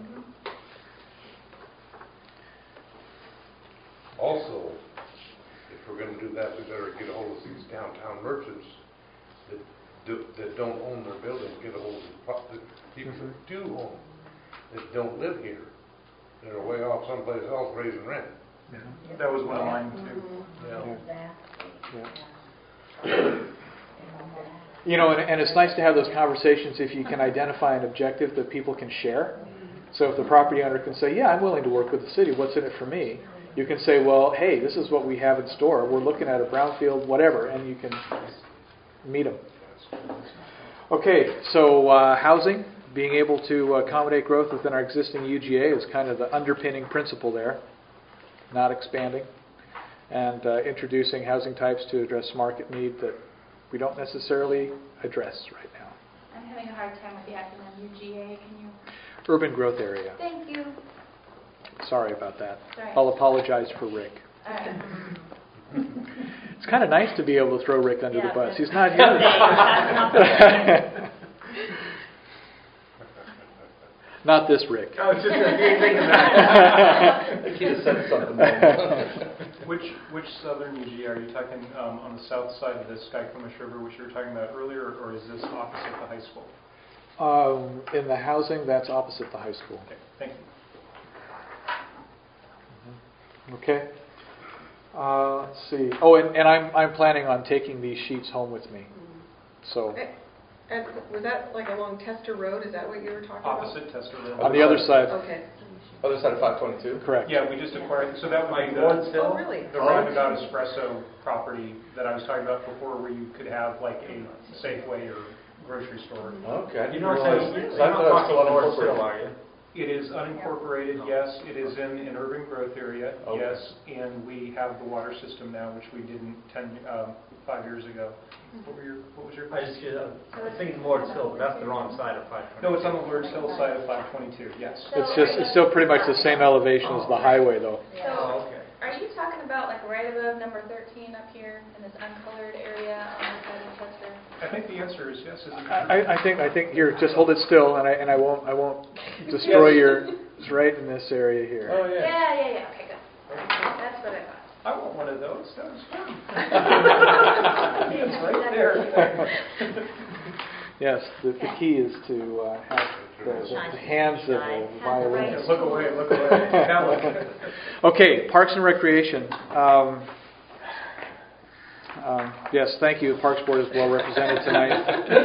Also, if we're going to do that, we better get a hold of these downtown merchants that don't own their buildings, get a hold of the people that do own, that don't live here. They're way off someplace else raising rent. Yeah. That was one of mine too. You know, and it's nice to have those conversations if you can identify an objective that people can share. So if the property owner can say, yeah, I'm willing to work with the city, what's in it for me? You can say, well, hey, this is what we have in store. We're looking at a brownfield, whatever, and you can meet them. Okay, so housing, being able to accommodate growth within our existing UGA is kind of the underpinning principle there, not expanding, and introducing housing types to address market need that we don't necessarily address right now. I'm having a hard time with the acronym UGA. Can you? Urban growth area. Thank you. Sorry about that. Sorry. I'll apologize for Rick. All right. It's kind of nice to be able to throw Rick under the bus. He's not here. Not this Rick. I was just thinking that. I think he just said something. Which southern UG are you talking on the south side of the Skyclimish River, which you were talking about earlier, or is this opposite the high school? In the housing, that's opposite the high school. Okay, thank you. Okay. Let's see. Oh, and I'm planning on taking these sheets home with me. So. And was that like along Tester Road? Is that what you were talking Opposite Tester Road. On the other side. Okay. Other side of 522? Correct. Yeah, we just acquired, so that would be Oh, really? the Roundabout Espresso property that I was talking about before, where you could have like a Safeway or grocery store. Okay. You know what I'm saying? So I thought it was still unincorporated. Are you? It is unincorporated, yes. It is in an urban growth area, yes. And we have the water system now, which we didn't 5 years ago. What was your I was thinking Lord's Hill, but that's the wrong side of 522. No, it's on the Lord's Hill side of 522, yes. It's still pretty much the same elevation as the highway, though. So, are you talking about like right above number 13 up here in this uncolored area on the side of Chester? I think the answer is yes. Isn't it? I think here, just hold it still, and I won't destroy your. It's right in this area here. Oh, yeah. Yeah. Okay, good. That's what I thought. I want one of those. That was fun. It's right there. Yes, the key is to have the hands of a violinist. Look away. Okay, Parks and Recreation. Yes, thank you. The Parks Board is well represented tonight.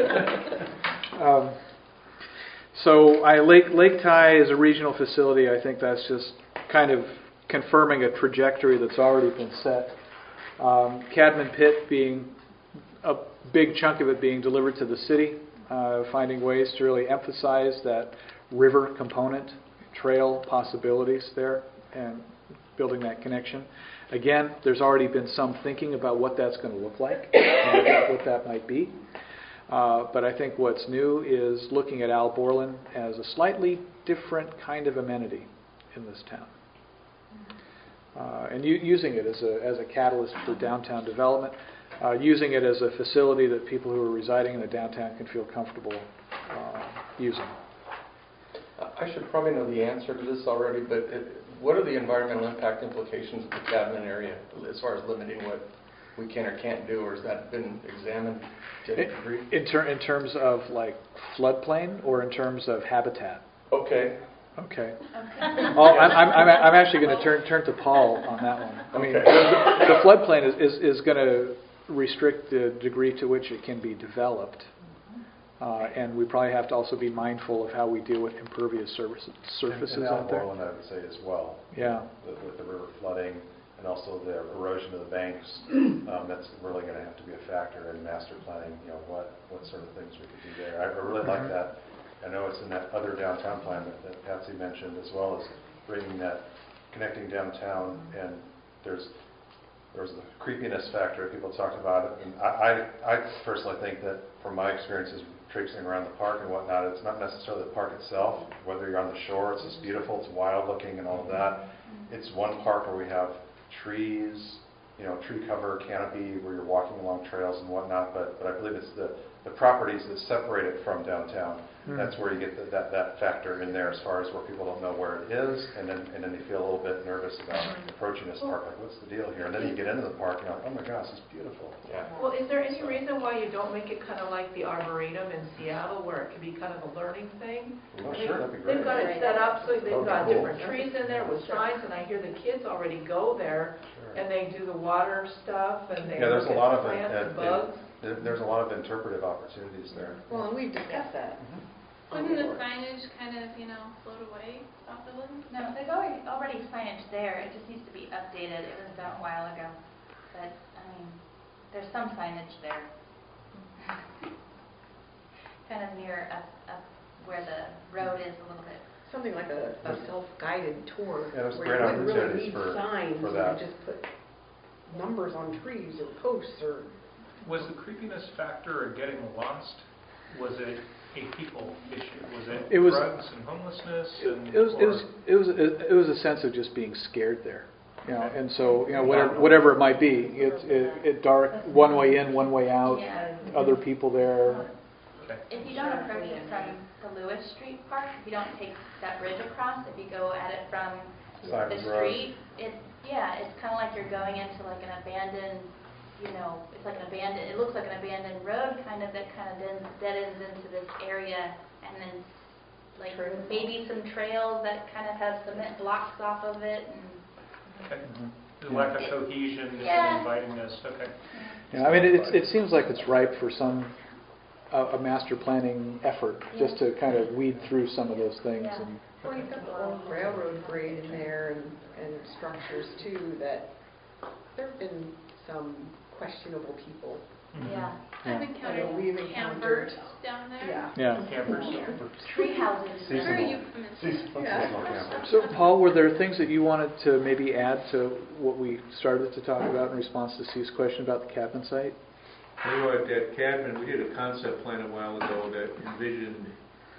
So Lake Tie is a regional facility. I think that's just kind of confirming a trajectory that's already been set. Cadman Pit being a big chunk of it being delivered to the city, finding ways to really emphasize that river component, trail possibilities there, and building that connection. Again, there's already been some thinking about what that's going to look like, and what that might be. But I think what's new is looking at Al Borland as a slightly different kind of amenity in this town. And using it as a catalyst for downtown development, using it as a facility that people who are residing in the downtown can feel comfortable using. I should probably know the answer to this already, but what are the environmental impact implications of the Cadman area as far as limiting what we can or can't do, or has that been examined to a degree? In terms of like floodplain or in terms of habitat? Okay. I'm actually going to turn to Paul on that one. I mean, the floodplain is going to restrict the degree to which it can be developed. And we probably have to also be mindful of how we deal with impervious surfaces out there. And I would say as well. Yeah. With the river flooding and also the erosion of the banks, that's really going to have to be a factor in master planning. What sort of things we could do there. I really like that. I know it's in that other downtown plan that Patsy mentioned, as well as bringing that, connecting downtown, and there was the creepiness factor people talked about it, and I personally think that from my experiences traipsing around the park and whatnot, it's not necessarily the park itself. Whether you're on the shore, it's just beautiful, it's wild looking and all of that. It's one park where we have trees, tree cover, canopy, where you're walking along trails and whatnot, but I believe it's the properties that separate it from downtown. That's where you get that factor in there as far as where people don't know where it is, and then they feel a little bit nervous about approaching this park, like, what's the deal here? And then you get into the park, and you're like, oh my gosh, it's beautiful. Yeah. Well, is there any reason why you don't make it kind of like the Arboretum in Seattle, where it can be kind of a learning thing? Well, sure, that'd be great. They've got it set up so they've got cool. different trees in there with signs, and I hear the kids already go there, and they do the water stuff, and they there's look a lot at of plants and bugs. There's a lot of interpretive opportunities there. Well, and we've discussed that. Couldn't the signage kind of, float away off the list? No, there's already signage there, it just needs to be updated, it was done a while ago. But, there's some signage there. Kind of near up where the road is a little bit. Something like a self-guided tour. Yeah, there's where great you wouldn't really opportunities need signs, for you that. could just put numbers on trees or posts or... Was the creepiness factor of getting lost, was it a people issue? It was drugs and homelessness? It was a sense of just being scared there. And so, whatever it might be, it dark, one way in, one way out, other people there. If you don't approach it from the Lewis Street Park, if you don't take that bridge across, if you go at it from the street, it's kind of like you're going into like an abandoned, it's like it looks like an abandoned road kind of that kind of dead ends into this area, and then like maybe some trails that kind of have cement blocks off of it. And The lack of cohesion and invitingness. Okay. It seems like it's ripe for a master planning effort, just to kind of weed through some of those things. Yeah. And Well, you've got the old railroad grade in there and structures too that there have been some questionable people. Yeah. I've encountered campers down there. yeah. Campers. Tree houses. Very euphemistic. So, Paul, were there things that you wanted to maybe add to what we started to talk about in response to Steve's question about the cabin site? At Cadman, we did a concept plan a while ago that envisioned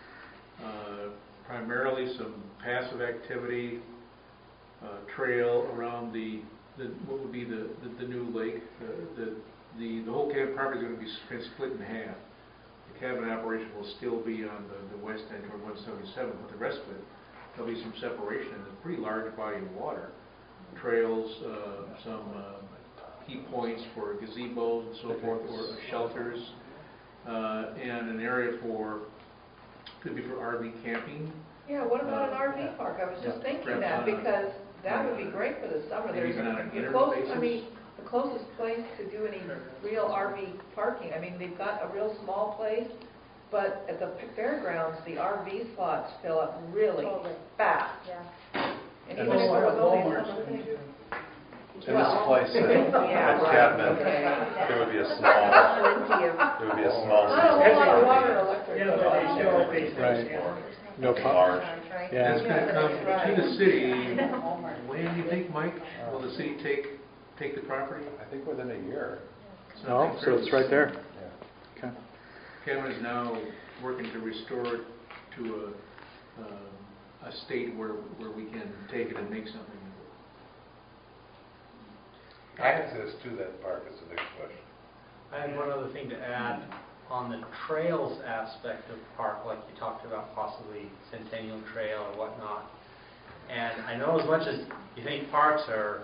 primarily some passive activity, trail around what would be the new lake. The whole cabin property is going to be split in half. The cabin operation will still be on the west end toward 177, but the rest of it, there'll be some separation. It's a pretty large body of water. Trails, some key points for gazebos and so forth, or shelters, and an area could be for RV camping. Yeah, what about an RV park? I was just thinking that, because that would be great for the summer. Maybe even on an The intermittent basis. the closest place to do any real RV parking, they've got a real small place, but at the fairgrounds, the RV slots fill up really fast. Yeah. And even if it was only a summer thing. In this place at Cadman, there would be a small. Not a whole lot of water and electric. Yeah, but they still pay Right. No large. Yeah. It's going to come to the city. When do you think, Mike, will the city take the property? I think within a year. So it's right there. Yeah. Okay. Kevin is now working to restore it to a state where we can take it and make something of it. Access to that park is the next question. I had one other thing to add on the trails aspect of the park, like you talked about possibly Centennial Trail or whatnot. And I know as much as you think parks are,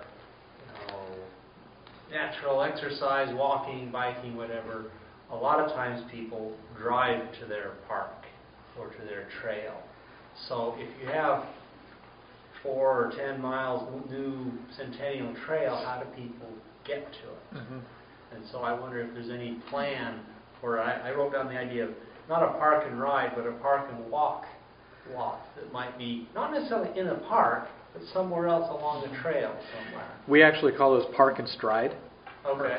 natural exercise, walking, biking, whatever, a lot of times people drive to their park or to their trail. So if you have 4 or 10 miles new Centennial Trail, how do people get to it? Mm-hmm. And so I wonder if there's any plan, or I wrote down the idea of not a park and ride, but a park and walk lot that might be not necessarily in a park, but somewhere else along the trail somewhere. We actually call those park and stride. Okay.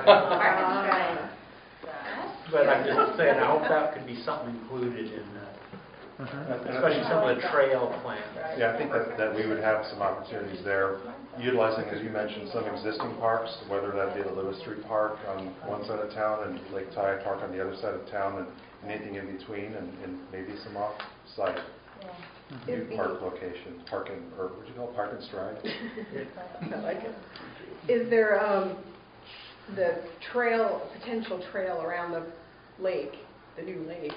But I'm just saying, I hope that could be something included in that, especially some of the trail plans. Yeah, I think that we would have some opportunities there, utilizing, as you mentioned, some existing parks, whether that be the Lewis Street Park on one side of town and Lake Tide Park on the other side of town, and anything in between, and maybe some off-site new park locations, park and, or what do you call it, park and stride? I like it. Is there the trail, potential trail around the lake, the new lake?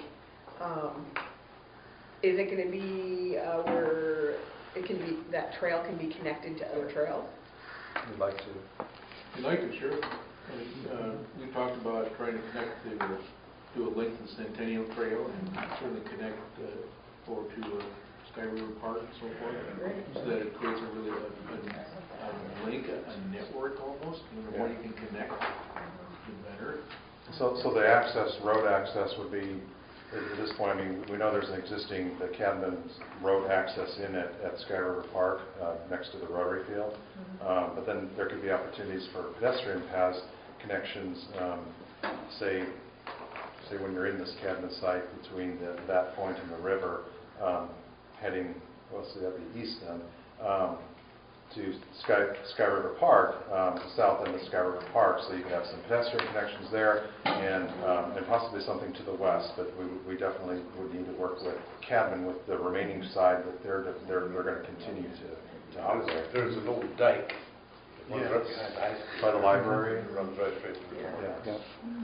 Is it going to be where it can be, that trail can be connected to other trails? We'd like to. We'd like to, sure. We talked about trying to connect or do a link to the Centennial Trail and certainly connect over to Sky River Park and so forth, so that it creates a really a link, a network almost. The more you can connect, the better. So the access, road access would be, at this point, I mean, we know there's an existing, the Cadman's road access in at Sky River Park next to the Rotary Field. But then there could be opportunities for pedestrian paths, connections, say when you're in this Cadman site between that point and the river, heading, well, so that'd be east then, to Sky River Park, the south end of Sky River Park, so you can have some pedestrian connections there, and possibly something to the west. But we definitely would need to work with Cadman with the remaining side that they're going to continue to operate. There's an old dike. Yes. Right behind the high school. By the library. It runs right straight through. Yeah.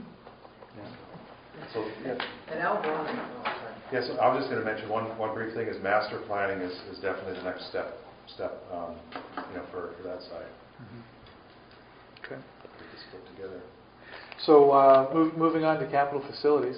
So, And Algonquin. yes, I was just going to mention one brief thing is master planning is definitely the next step for that site. Okay. Get this put together. So moving on to capital facilities,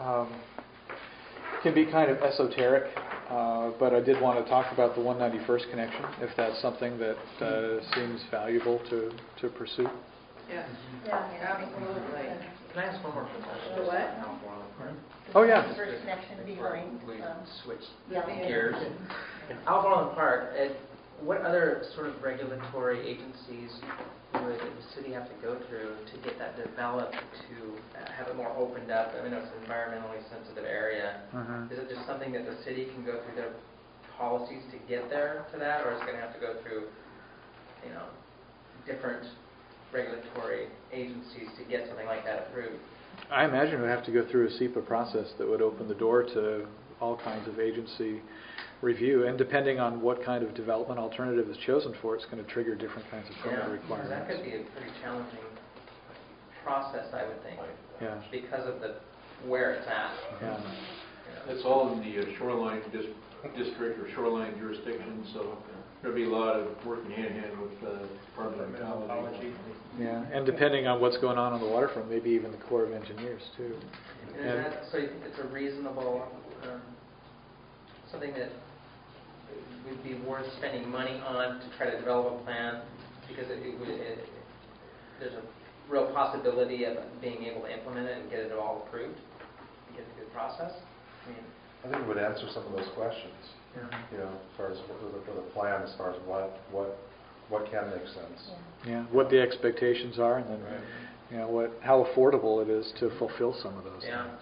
can be kind of esoteric, but I did want to talk about the 191st connection, if that's something that seems valuable to pursue. Yes. absolutely. Can I ask one more question? The what? Albemarle Park. Oh, yeah. First connection behind. We switch Yeah. gears. In Albemarle Park, what other sort of regulatory agencies would the city have to go through to get that developed, to have it more opened up? I mean, it's an environmentally sensitive area. Is it just something that the city can go through their policies to get there to that, or is it going to have to go through, different regulatory agencies to get something like that approved? I imagine it would have to go through a SEPA process that would open the door to all kinds of agency review, and depending on what kind of development alternative is chosen for, it's going to trigger different kinds of permit requirements. That could be a pretty challenging process, I would think, because of where it's at. Yeah. It's all in the shoreline district or shoreline jurisdiction, so there'll be a lot of working hand-in-hand with the Department of Ecology. Yeah, and depending on what's going on the waterfront, maybe even the Corps of Engineers too. And so you think it's a reasonable, something that would be worth spending money on to try to develop a plan, because there's a real possibility of being able to implement it and get it all approved, and get a good process? I think it would answer some of those questions. As far as for the plan, as far as what can make sense. Yeah, what the expectations are, and then how affordable it is to fulfill some of those things.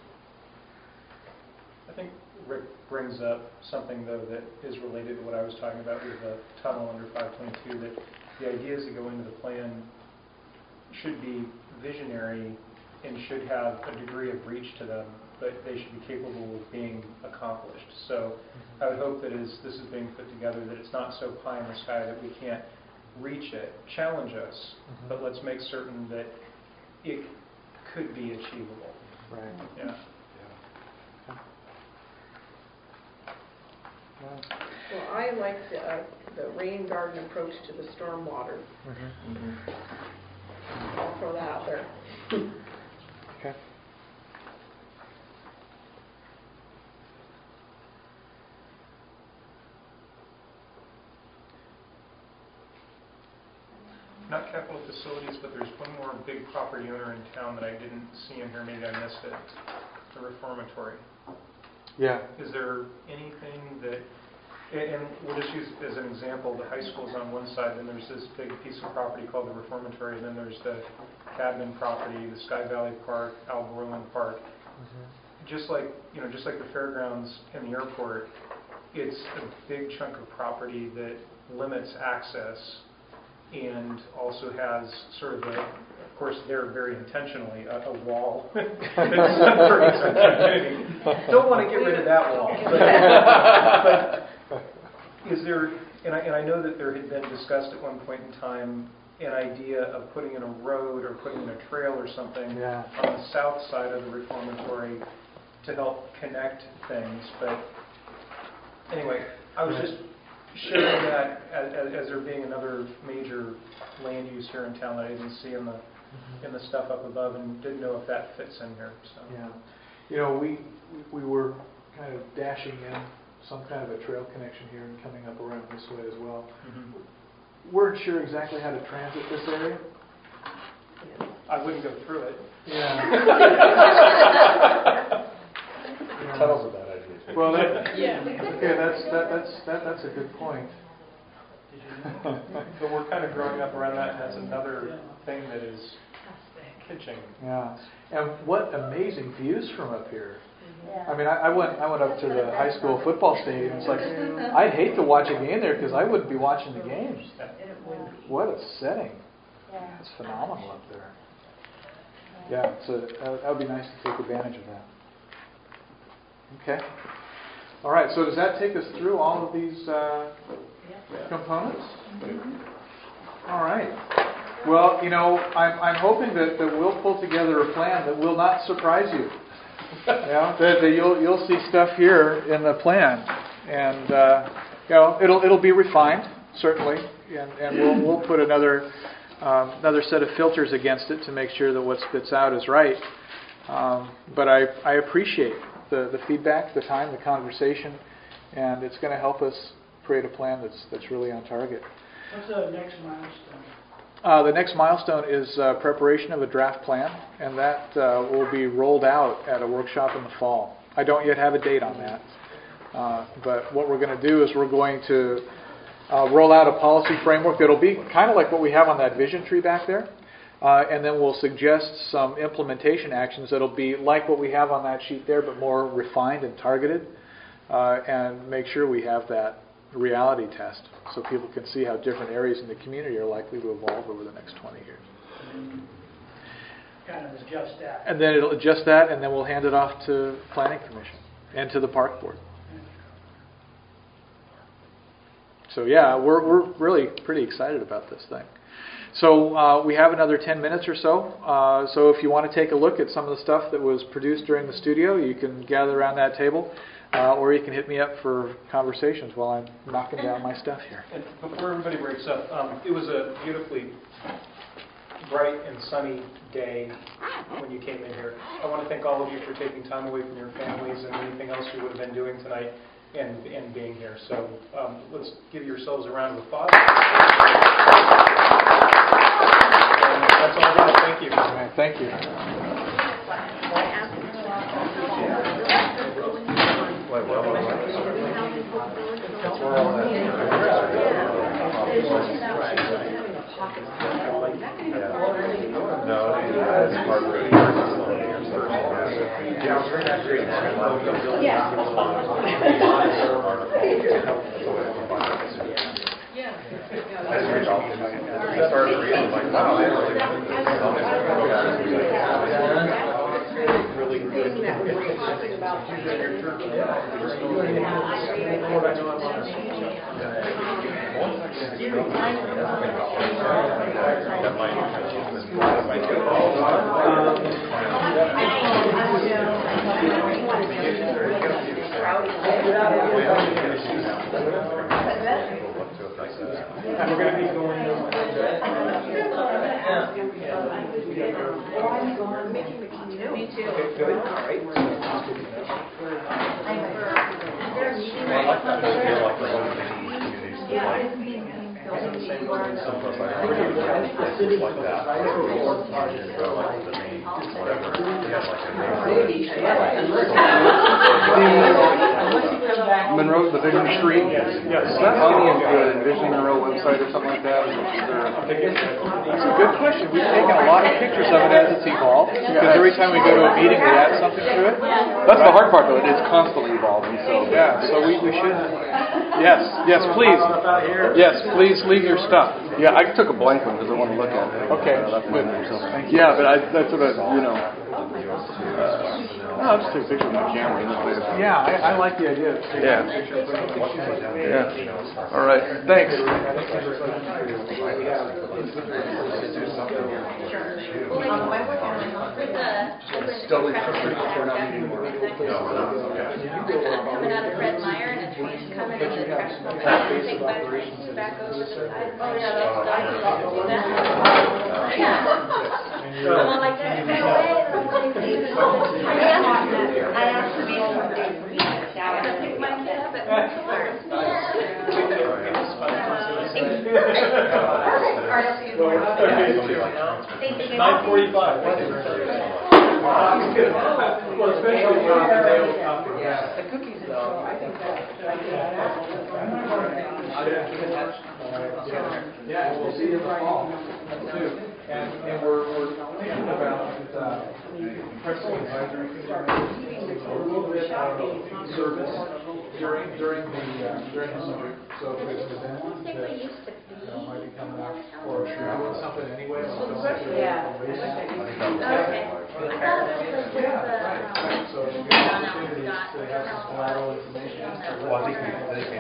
I think Rick brings up something, though, that is related to what I was talking about with the tunnel under 522, that the ideas that go into the plan should be visionary and should have a degree of reach to them, but they should be capable of being accomplished. So I would hope that as this is being put together, that it's not so pie in the sky that we can't reach it. Challenge us, but let's make certain that it could be achievable. Right. Yeah. Well, I like the rain garden approach to the stormwater. I'll throw that out there. Okay. not Capital Facilities, but there's one more big property owner in town that I didn't see in here, maybe I missed it, the Reformatory. Yeah. Is there anything that, and we'll just use as an example, the high school's on one side, then there's this big piece of property called the Reformatory, and then there's the Cadman property, the Sky Valley Park, Alberolan Park. Just like the fairgrounds and the airport, it's a big chunk of property that limits access and also has sort of of course, they're very intentionally a wall that separates our community. Don't want to get rid of that wall. But is there, and I know that there had been discussed at one point in time an idea of putting in a road or putting in a trail or something on the south side of the Reformatory to help connect things. But anyway, I was just sharing that as there being another major land use here in town that I didn't see in the stuff up above, and didn't know if that fits in here. So. Yeah, you know, we were kind of dashing in some kind of a trail connection here and coming up around this way as well. Weren't sure exactly how to transit this area. I wouldn't go through it. Yeah. Tunnel's a bad idea. Well, that's a good point. But we're kind of growing up around that, and that's another thing that is pitching. Yeah, and what amazing views from up here. I mean, I went up to the high school football stadium. It's like, I'd hate to watch a game there because I wouldn't be watching the games. What a setting. It's phenomenal up there. Yeah, so that would be nice to take advantage of that. Okay. All right, so does that take us through all of these components? All right. Well, you know, I'm hoping that we'll pull together a plan that will not surprise you. Yeah, that you'll see stuff here in the plan, and you know, it'll be refined certainly, and we'll put another set of filters against it to make sure that what spits out is right. But I appreciate the feedback, the time, the conversation, and it's going to help us create a plan that's really on target. What's the next milestone? The next milestone is preparation of a draft plan, and that will be rolled out at a workshop in the fall. I don't yet have a date on that, but what we're going to do is we're going to roll out a policy framework that'll be kind of like what we have on that vision tree back there, and then we'll suggest some implementation actions that'll be like what we have on that sheet there, but more refined and targeted, and make sure we have that reality test so people can see how different areas in the community are likely to evolve over the next 20 years. Kind of adjust that. And then it'll adjust that, and then we'll hand it off to Planning Commission and to the Park Board. So yeah, we're really pretty excited about this thing. So we have another 10 minutes or so. So if you want to take a look at some of the stuff that was produced during the studio, you can gather around that table. Or you can hit me up for conversations while I'm knocking down my stuff here. And before everybody breaks up, it was a beautifully bright and sunny day when you came in here. I want to thank all of you for taking time away from your families and anything else you would have been doing tonight and being here. So let's give yourselves a round of applause. And that's all I got. Thank you. Right, thank you. We're going to be going. Me too. Okay, good. All right. Some of us like places like that, where you can go like the main, whatever, they have like a Monroe, the Vision Street? Yes. Is that on the Envision Monroe website or something like that? That's a good question. We've taken a lot of pictures of it as it's evolved, because every time we go to a meeting, we add something to it. That's the hard part, though. It is constantly evolving, so. Yeah, so we should. Yes, please. Yes, please leave your stuff. Yeah, I took a blank one because I want to look at it. Okay, That's good. Thank you. Yeah, but that's what I'll just take a picture with my camera. Yeah, I like the idea. Yeah. All right. Thanks. Coming out of Fred Meyer and a train coming in the traction and take 5 trains back over the side. Oh, yeah, that's I'm like, there's no way that I'm going to do this. I asked to be one day for each. I'm going to pick my kid up at 1 Well, especially The cookies, though, I think Yeah, we'll see you in the fall, too. And we're thinking about Preston Advisory Committee, a little bit of service during the summer. So if there's an event that might be coming up, or if you're doing something anyway, so Okay. so you get opportunities to have some collateral information. Well, I think we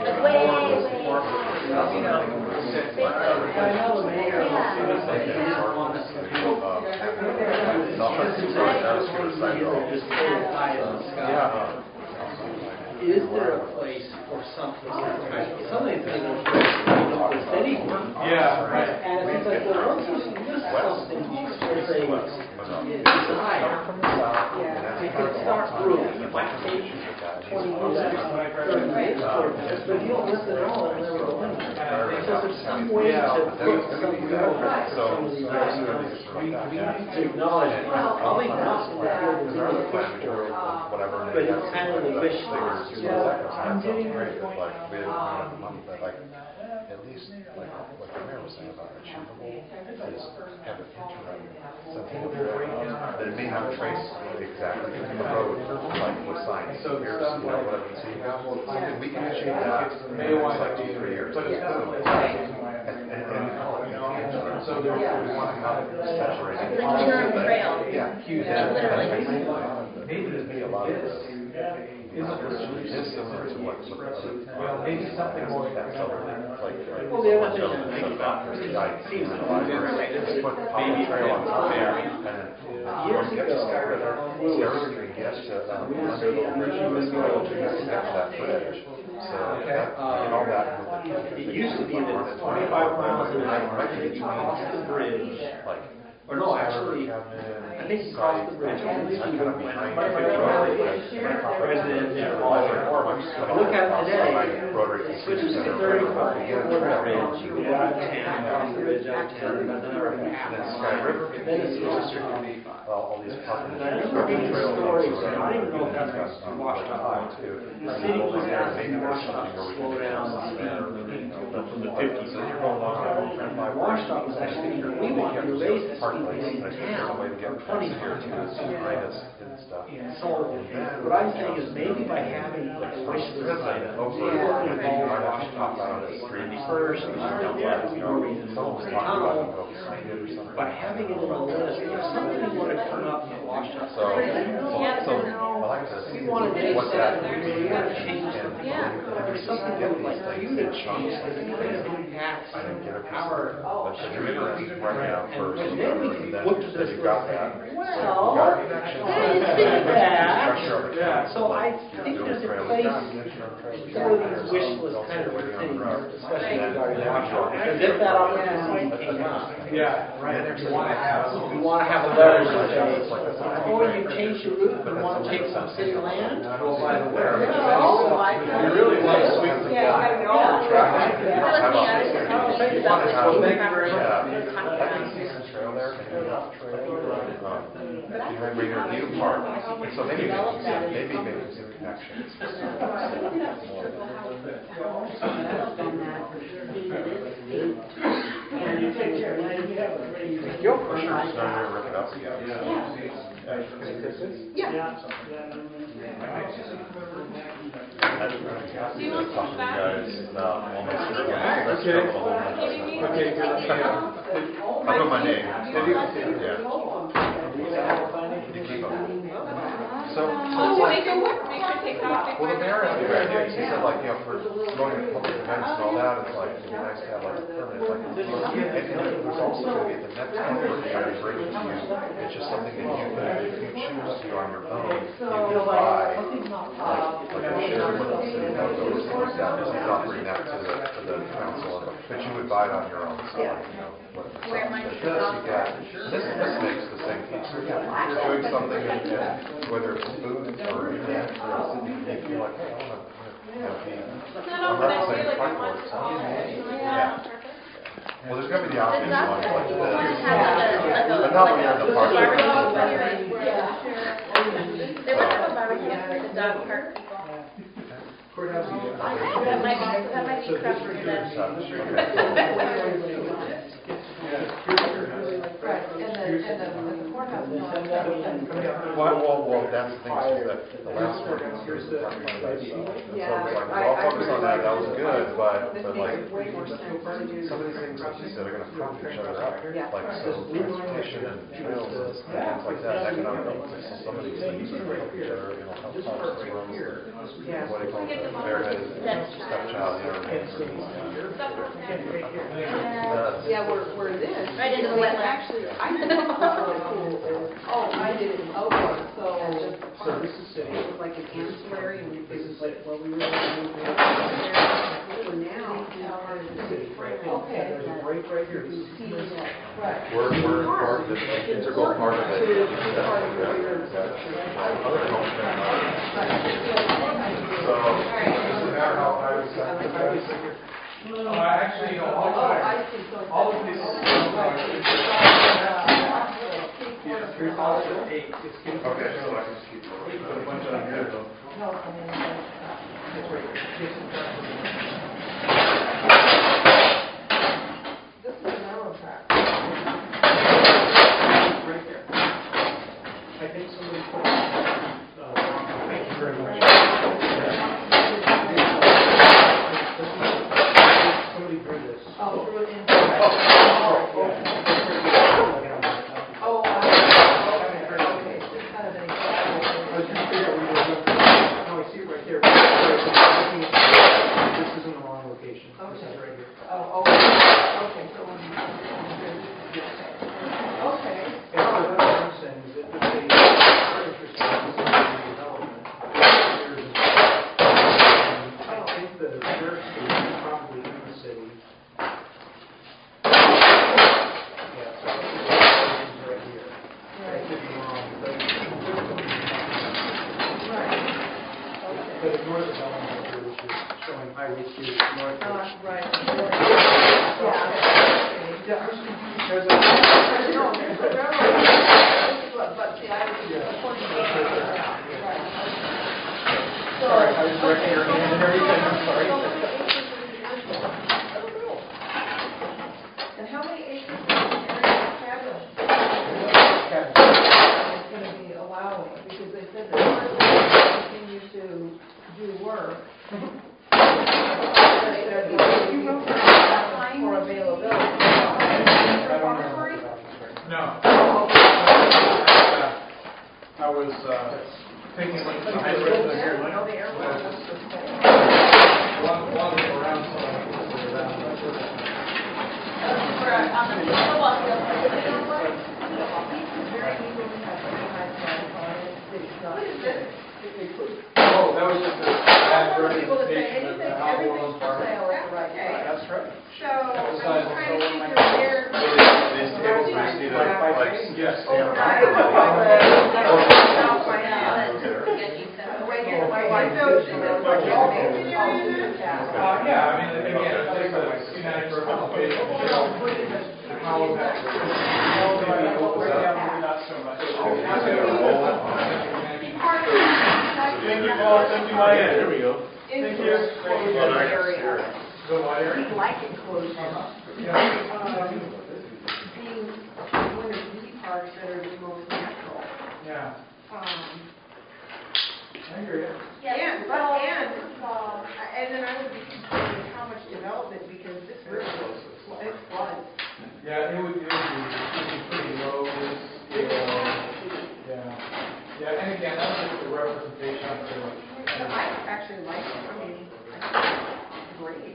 Is there a place for something? Some of these things are the city. Yeah, right. And it's like, well, once you list something, you can say, desire. You can start brewing. You might take 20 years, 30 years, but if you don't list it at all, it'll never go in. So there's some way to put something over some of these ideas. We need to acknowledge it. Probably not in the field of engineering, but it's kind of the wish list. I'm getting great. Like we have money, but like at least like what the mayor was saying about achievable is have an interim something that it may not trace exactly to the road like with signs. So here's whatever you see. We can achieve that in like 2-3 years. And we call it intangible. So we want to have it saturated. It's an interim trail. Yeah, huge. Maybe there's be a lot of this. Is similar to what maybe something more like well, the other thing put the trail on top there and then get to Sarah and get to under the bridge to get to that bridge. So all that it used to be that 25 miles an hour across the bridge, or no, actually, I think you crossed the bridge. Look at it today. It switches to 35 over the bridge. You go out of 10, across the bridge, out of 10, and then another half mile. Then it's supposed to be 25. all these parking I remember reading stories, and I don't even know if that's washed up. The city was asking Washtenaw to slow down from the 50s. Washtenaw was actually, we want to raise this people in town for 20 years. And so what I'm saying is maybe by having a wish list item, first, by having it in the list, if something you want to turn up in Washtenaw, we want to do something, we want to change something. There's something that would like you to change that impacts our and then we can look to this well, so I think there's a place for these wish list kind of things, especially regarding Washtenaw. Because if that opportunity came up, we want to have a letter that says, oh, you changed your route, you want to take some city land? Oh, by the way, you really want to sweep the you want to have, Thank you very much. yeah, that can see some trail there, maybe enough trail, behind Rainier View Park. And so maybe making some connections. Yo. For sure, it's not going to rip it up yet. Do you want to come back? Okay, here, let me, I put my name. Yeah. Keep up. So, Make sure take it off. well, the mayor had a great idea. He said, like, for promoting public events and all that, it's like, it'd be nice to have, like, a permanent, like, and there's also going to be the next one where they bring it to you. It's just something that you can, if you choose to on your own, you can buy, like a share with the city logo or something like that. He's offering that to the council, but you would buy it on your own. So, Where might this makes the same piece. So, yeah, if you're doing something, and whether it's food or an event, or if you're like, hey, I want to, I'm representing Park Board, so, yeah. Well, there's going to be the options on it like this, but not when you're in the park. They would have a barbecue for the dog park people. That might be crap for Well, that's the thing, is that the last one, here's the park plan, so it's like, we're all focused on that was good, but like, some of these things, like you said, are gonna prop each other up. Like, so transportation and trails and things like that, economic development, so some of these things are gonna help each other, help parks as well as what do you call it, bareheaded stepchild, Yeah, where it is. Right into the wetland. Actually, I think it's really cool is, I did it in Oakland, so this is city. it was like an ancillary, and it was like, well, we really moved it there. So now, okay. There's a break right here. You see, right. We're part of this, these are both part of it. Other homes so, does it matter how high the sun is? Actually, all of these. Yeah, 3,008. Okay, so I can just keep going. Put a bunch on here though. This is an arrow track. Right there. I think somebody put, thank you very much. Somebody drew this. Oh, through it in. But ignore the element here, which is showing Highway 2 north. Right. There's a... But see, I was pointing to Sorry, I was directing your hand and everything, I'm sorry. And how many acres is the area it's going to be allowing? Because they said that we're going to continue to do work. For availability. No. I was thinking like the high school here. Walking around so I can sit around. Oh, that was just a bad representation of how the world is. That's right. So, I'm just trying to keep your ear. These tables, we see the, like, Yes. Yeah, I mean, again, it's like a schematic for participation. How is that? Not so much. Thank you, Paul. Thank you, Mike. There we go. Thank you. area. The what area? We like it closed off. Being one of the parks that are the most natural. Yeah. I hear you. And then I would be concerned with how much development, because this river it floods. Yeah, it would be pretty low. Yeah, and again, that's just a representation of the. I actually like it. I mean, I think it's great.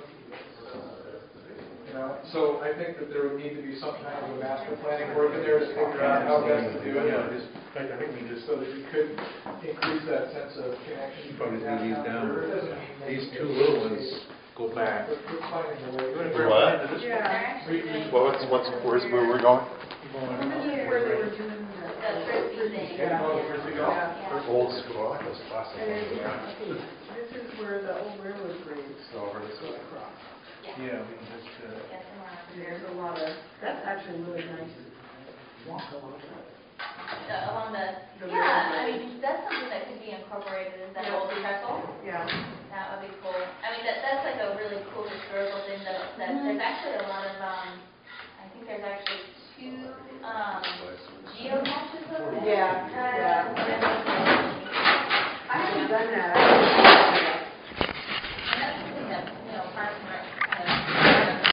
You know, so I think that there would need to be some kind of a master planning work in there to figure out how best to do it. Yeah, just, in fact, I think we just, So that you could increase that sense of connection. probably between do these downtown down. and urban. Doesn't mean These that two it's little a- ones go back. But we're finding a way. What? They're actually doing. Where's where we're going? This is where they were doing The frisbee thing. Yeah. Yeah. Old school, I like those classic And then, ones. this is where the old railroad bridge Over this way. across. Yeah, we can just, Yeah, somewhere around And there. there's a lot of, that's actually really nice. Along the, The yeah, railroad. I mean, that's something that could be incorporated as that Yeah. old trestle. Yeah. That would be cool. I mean, that's like a really cool historical thing that there's actually a lot of, I think there's actually 2 geocaches over there. Yeah.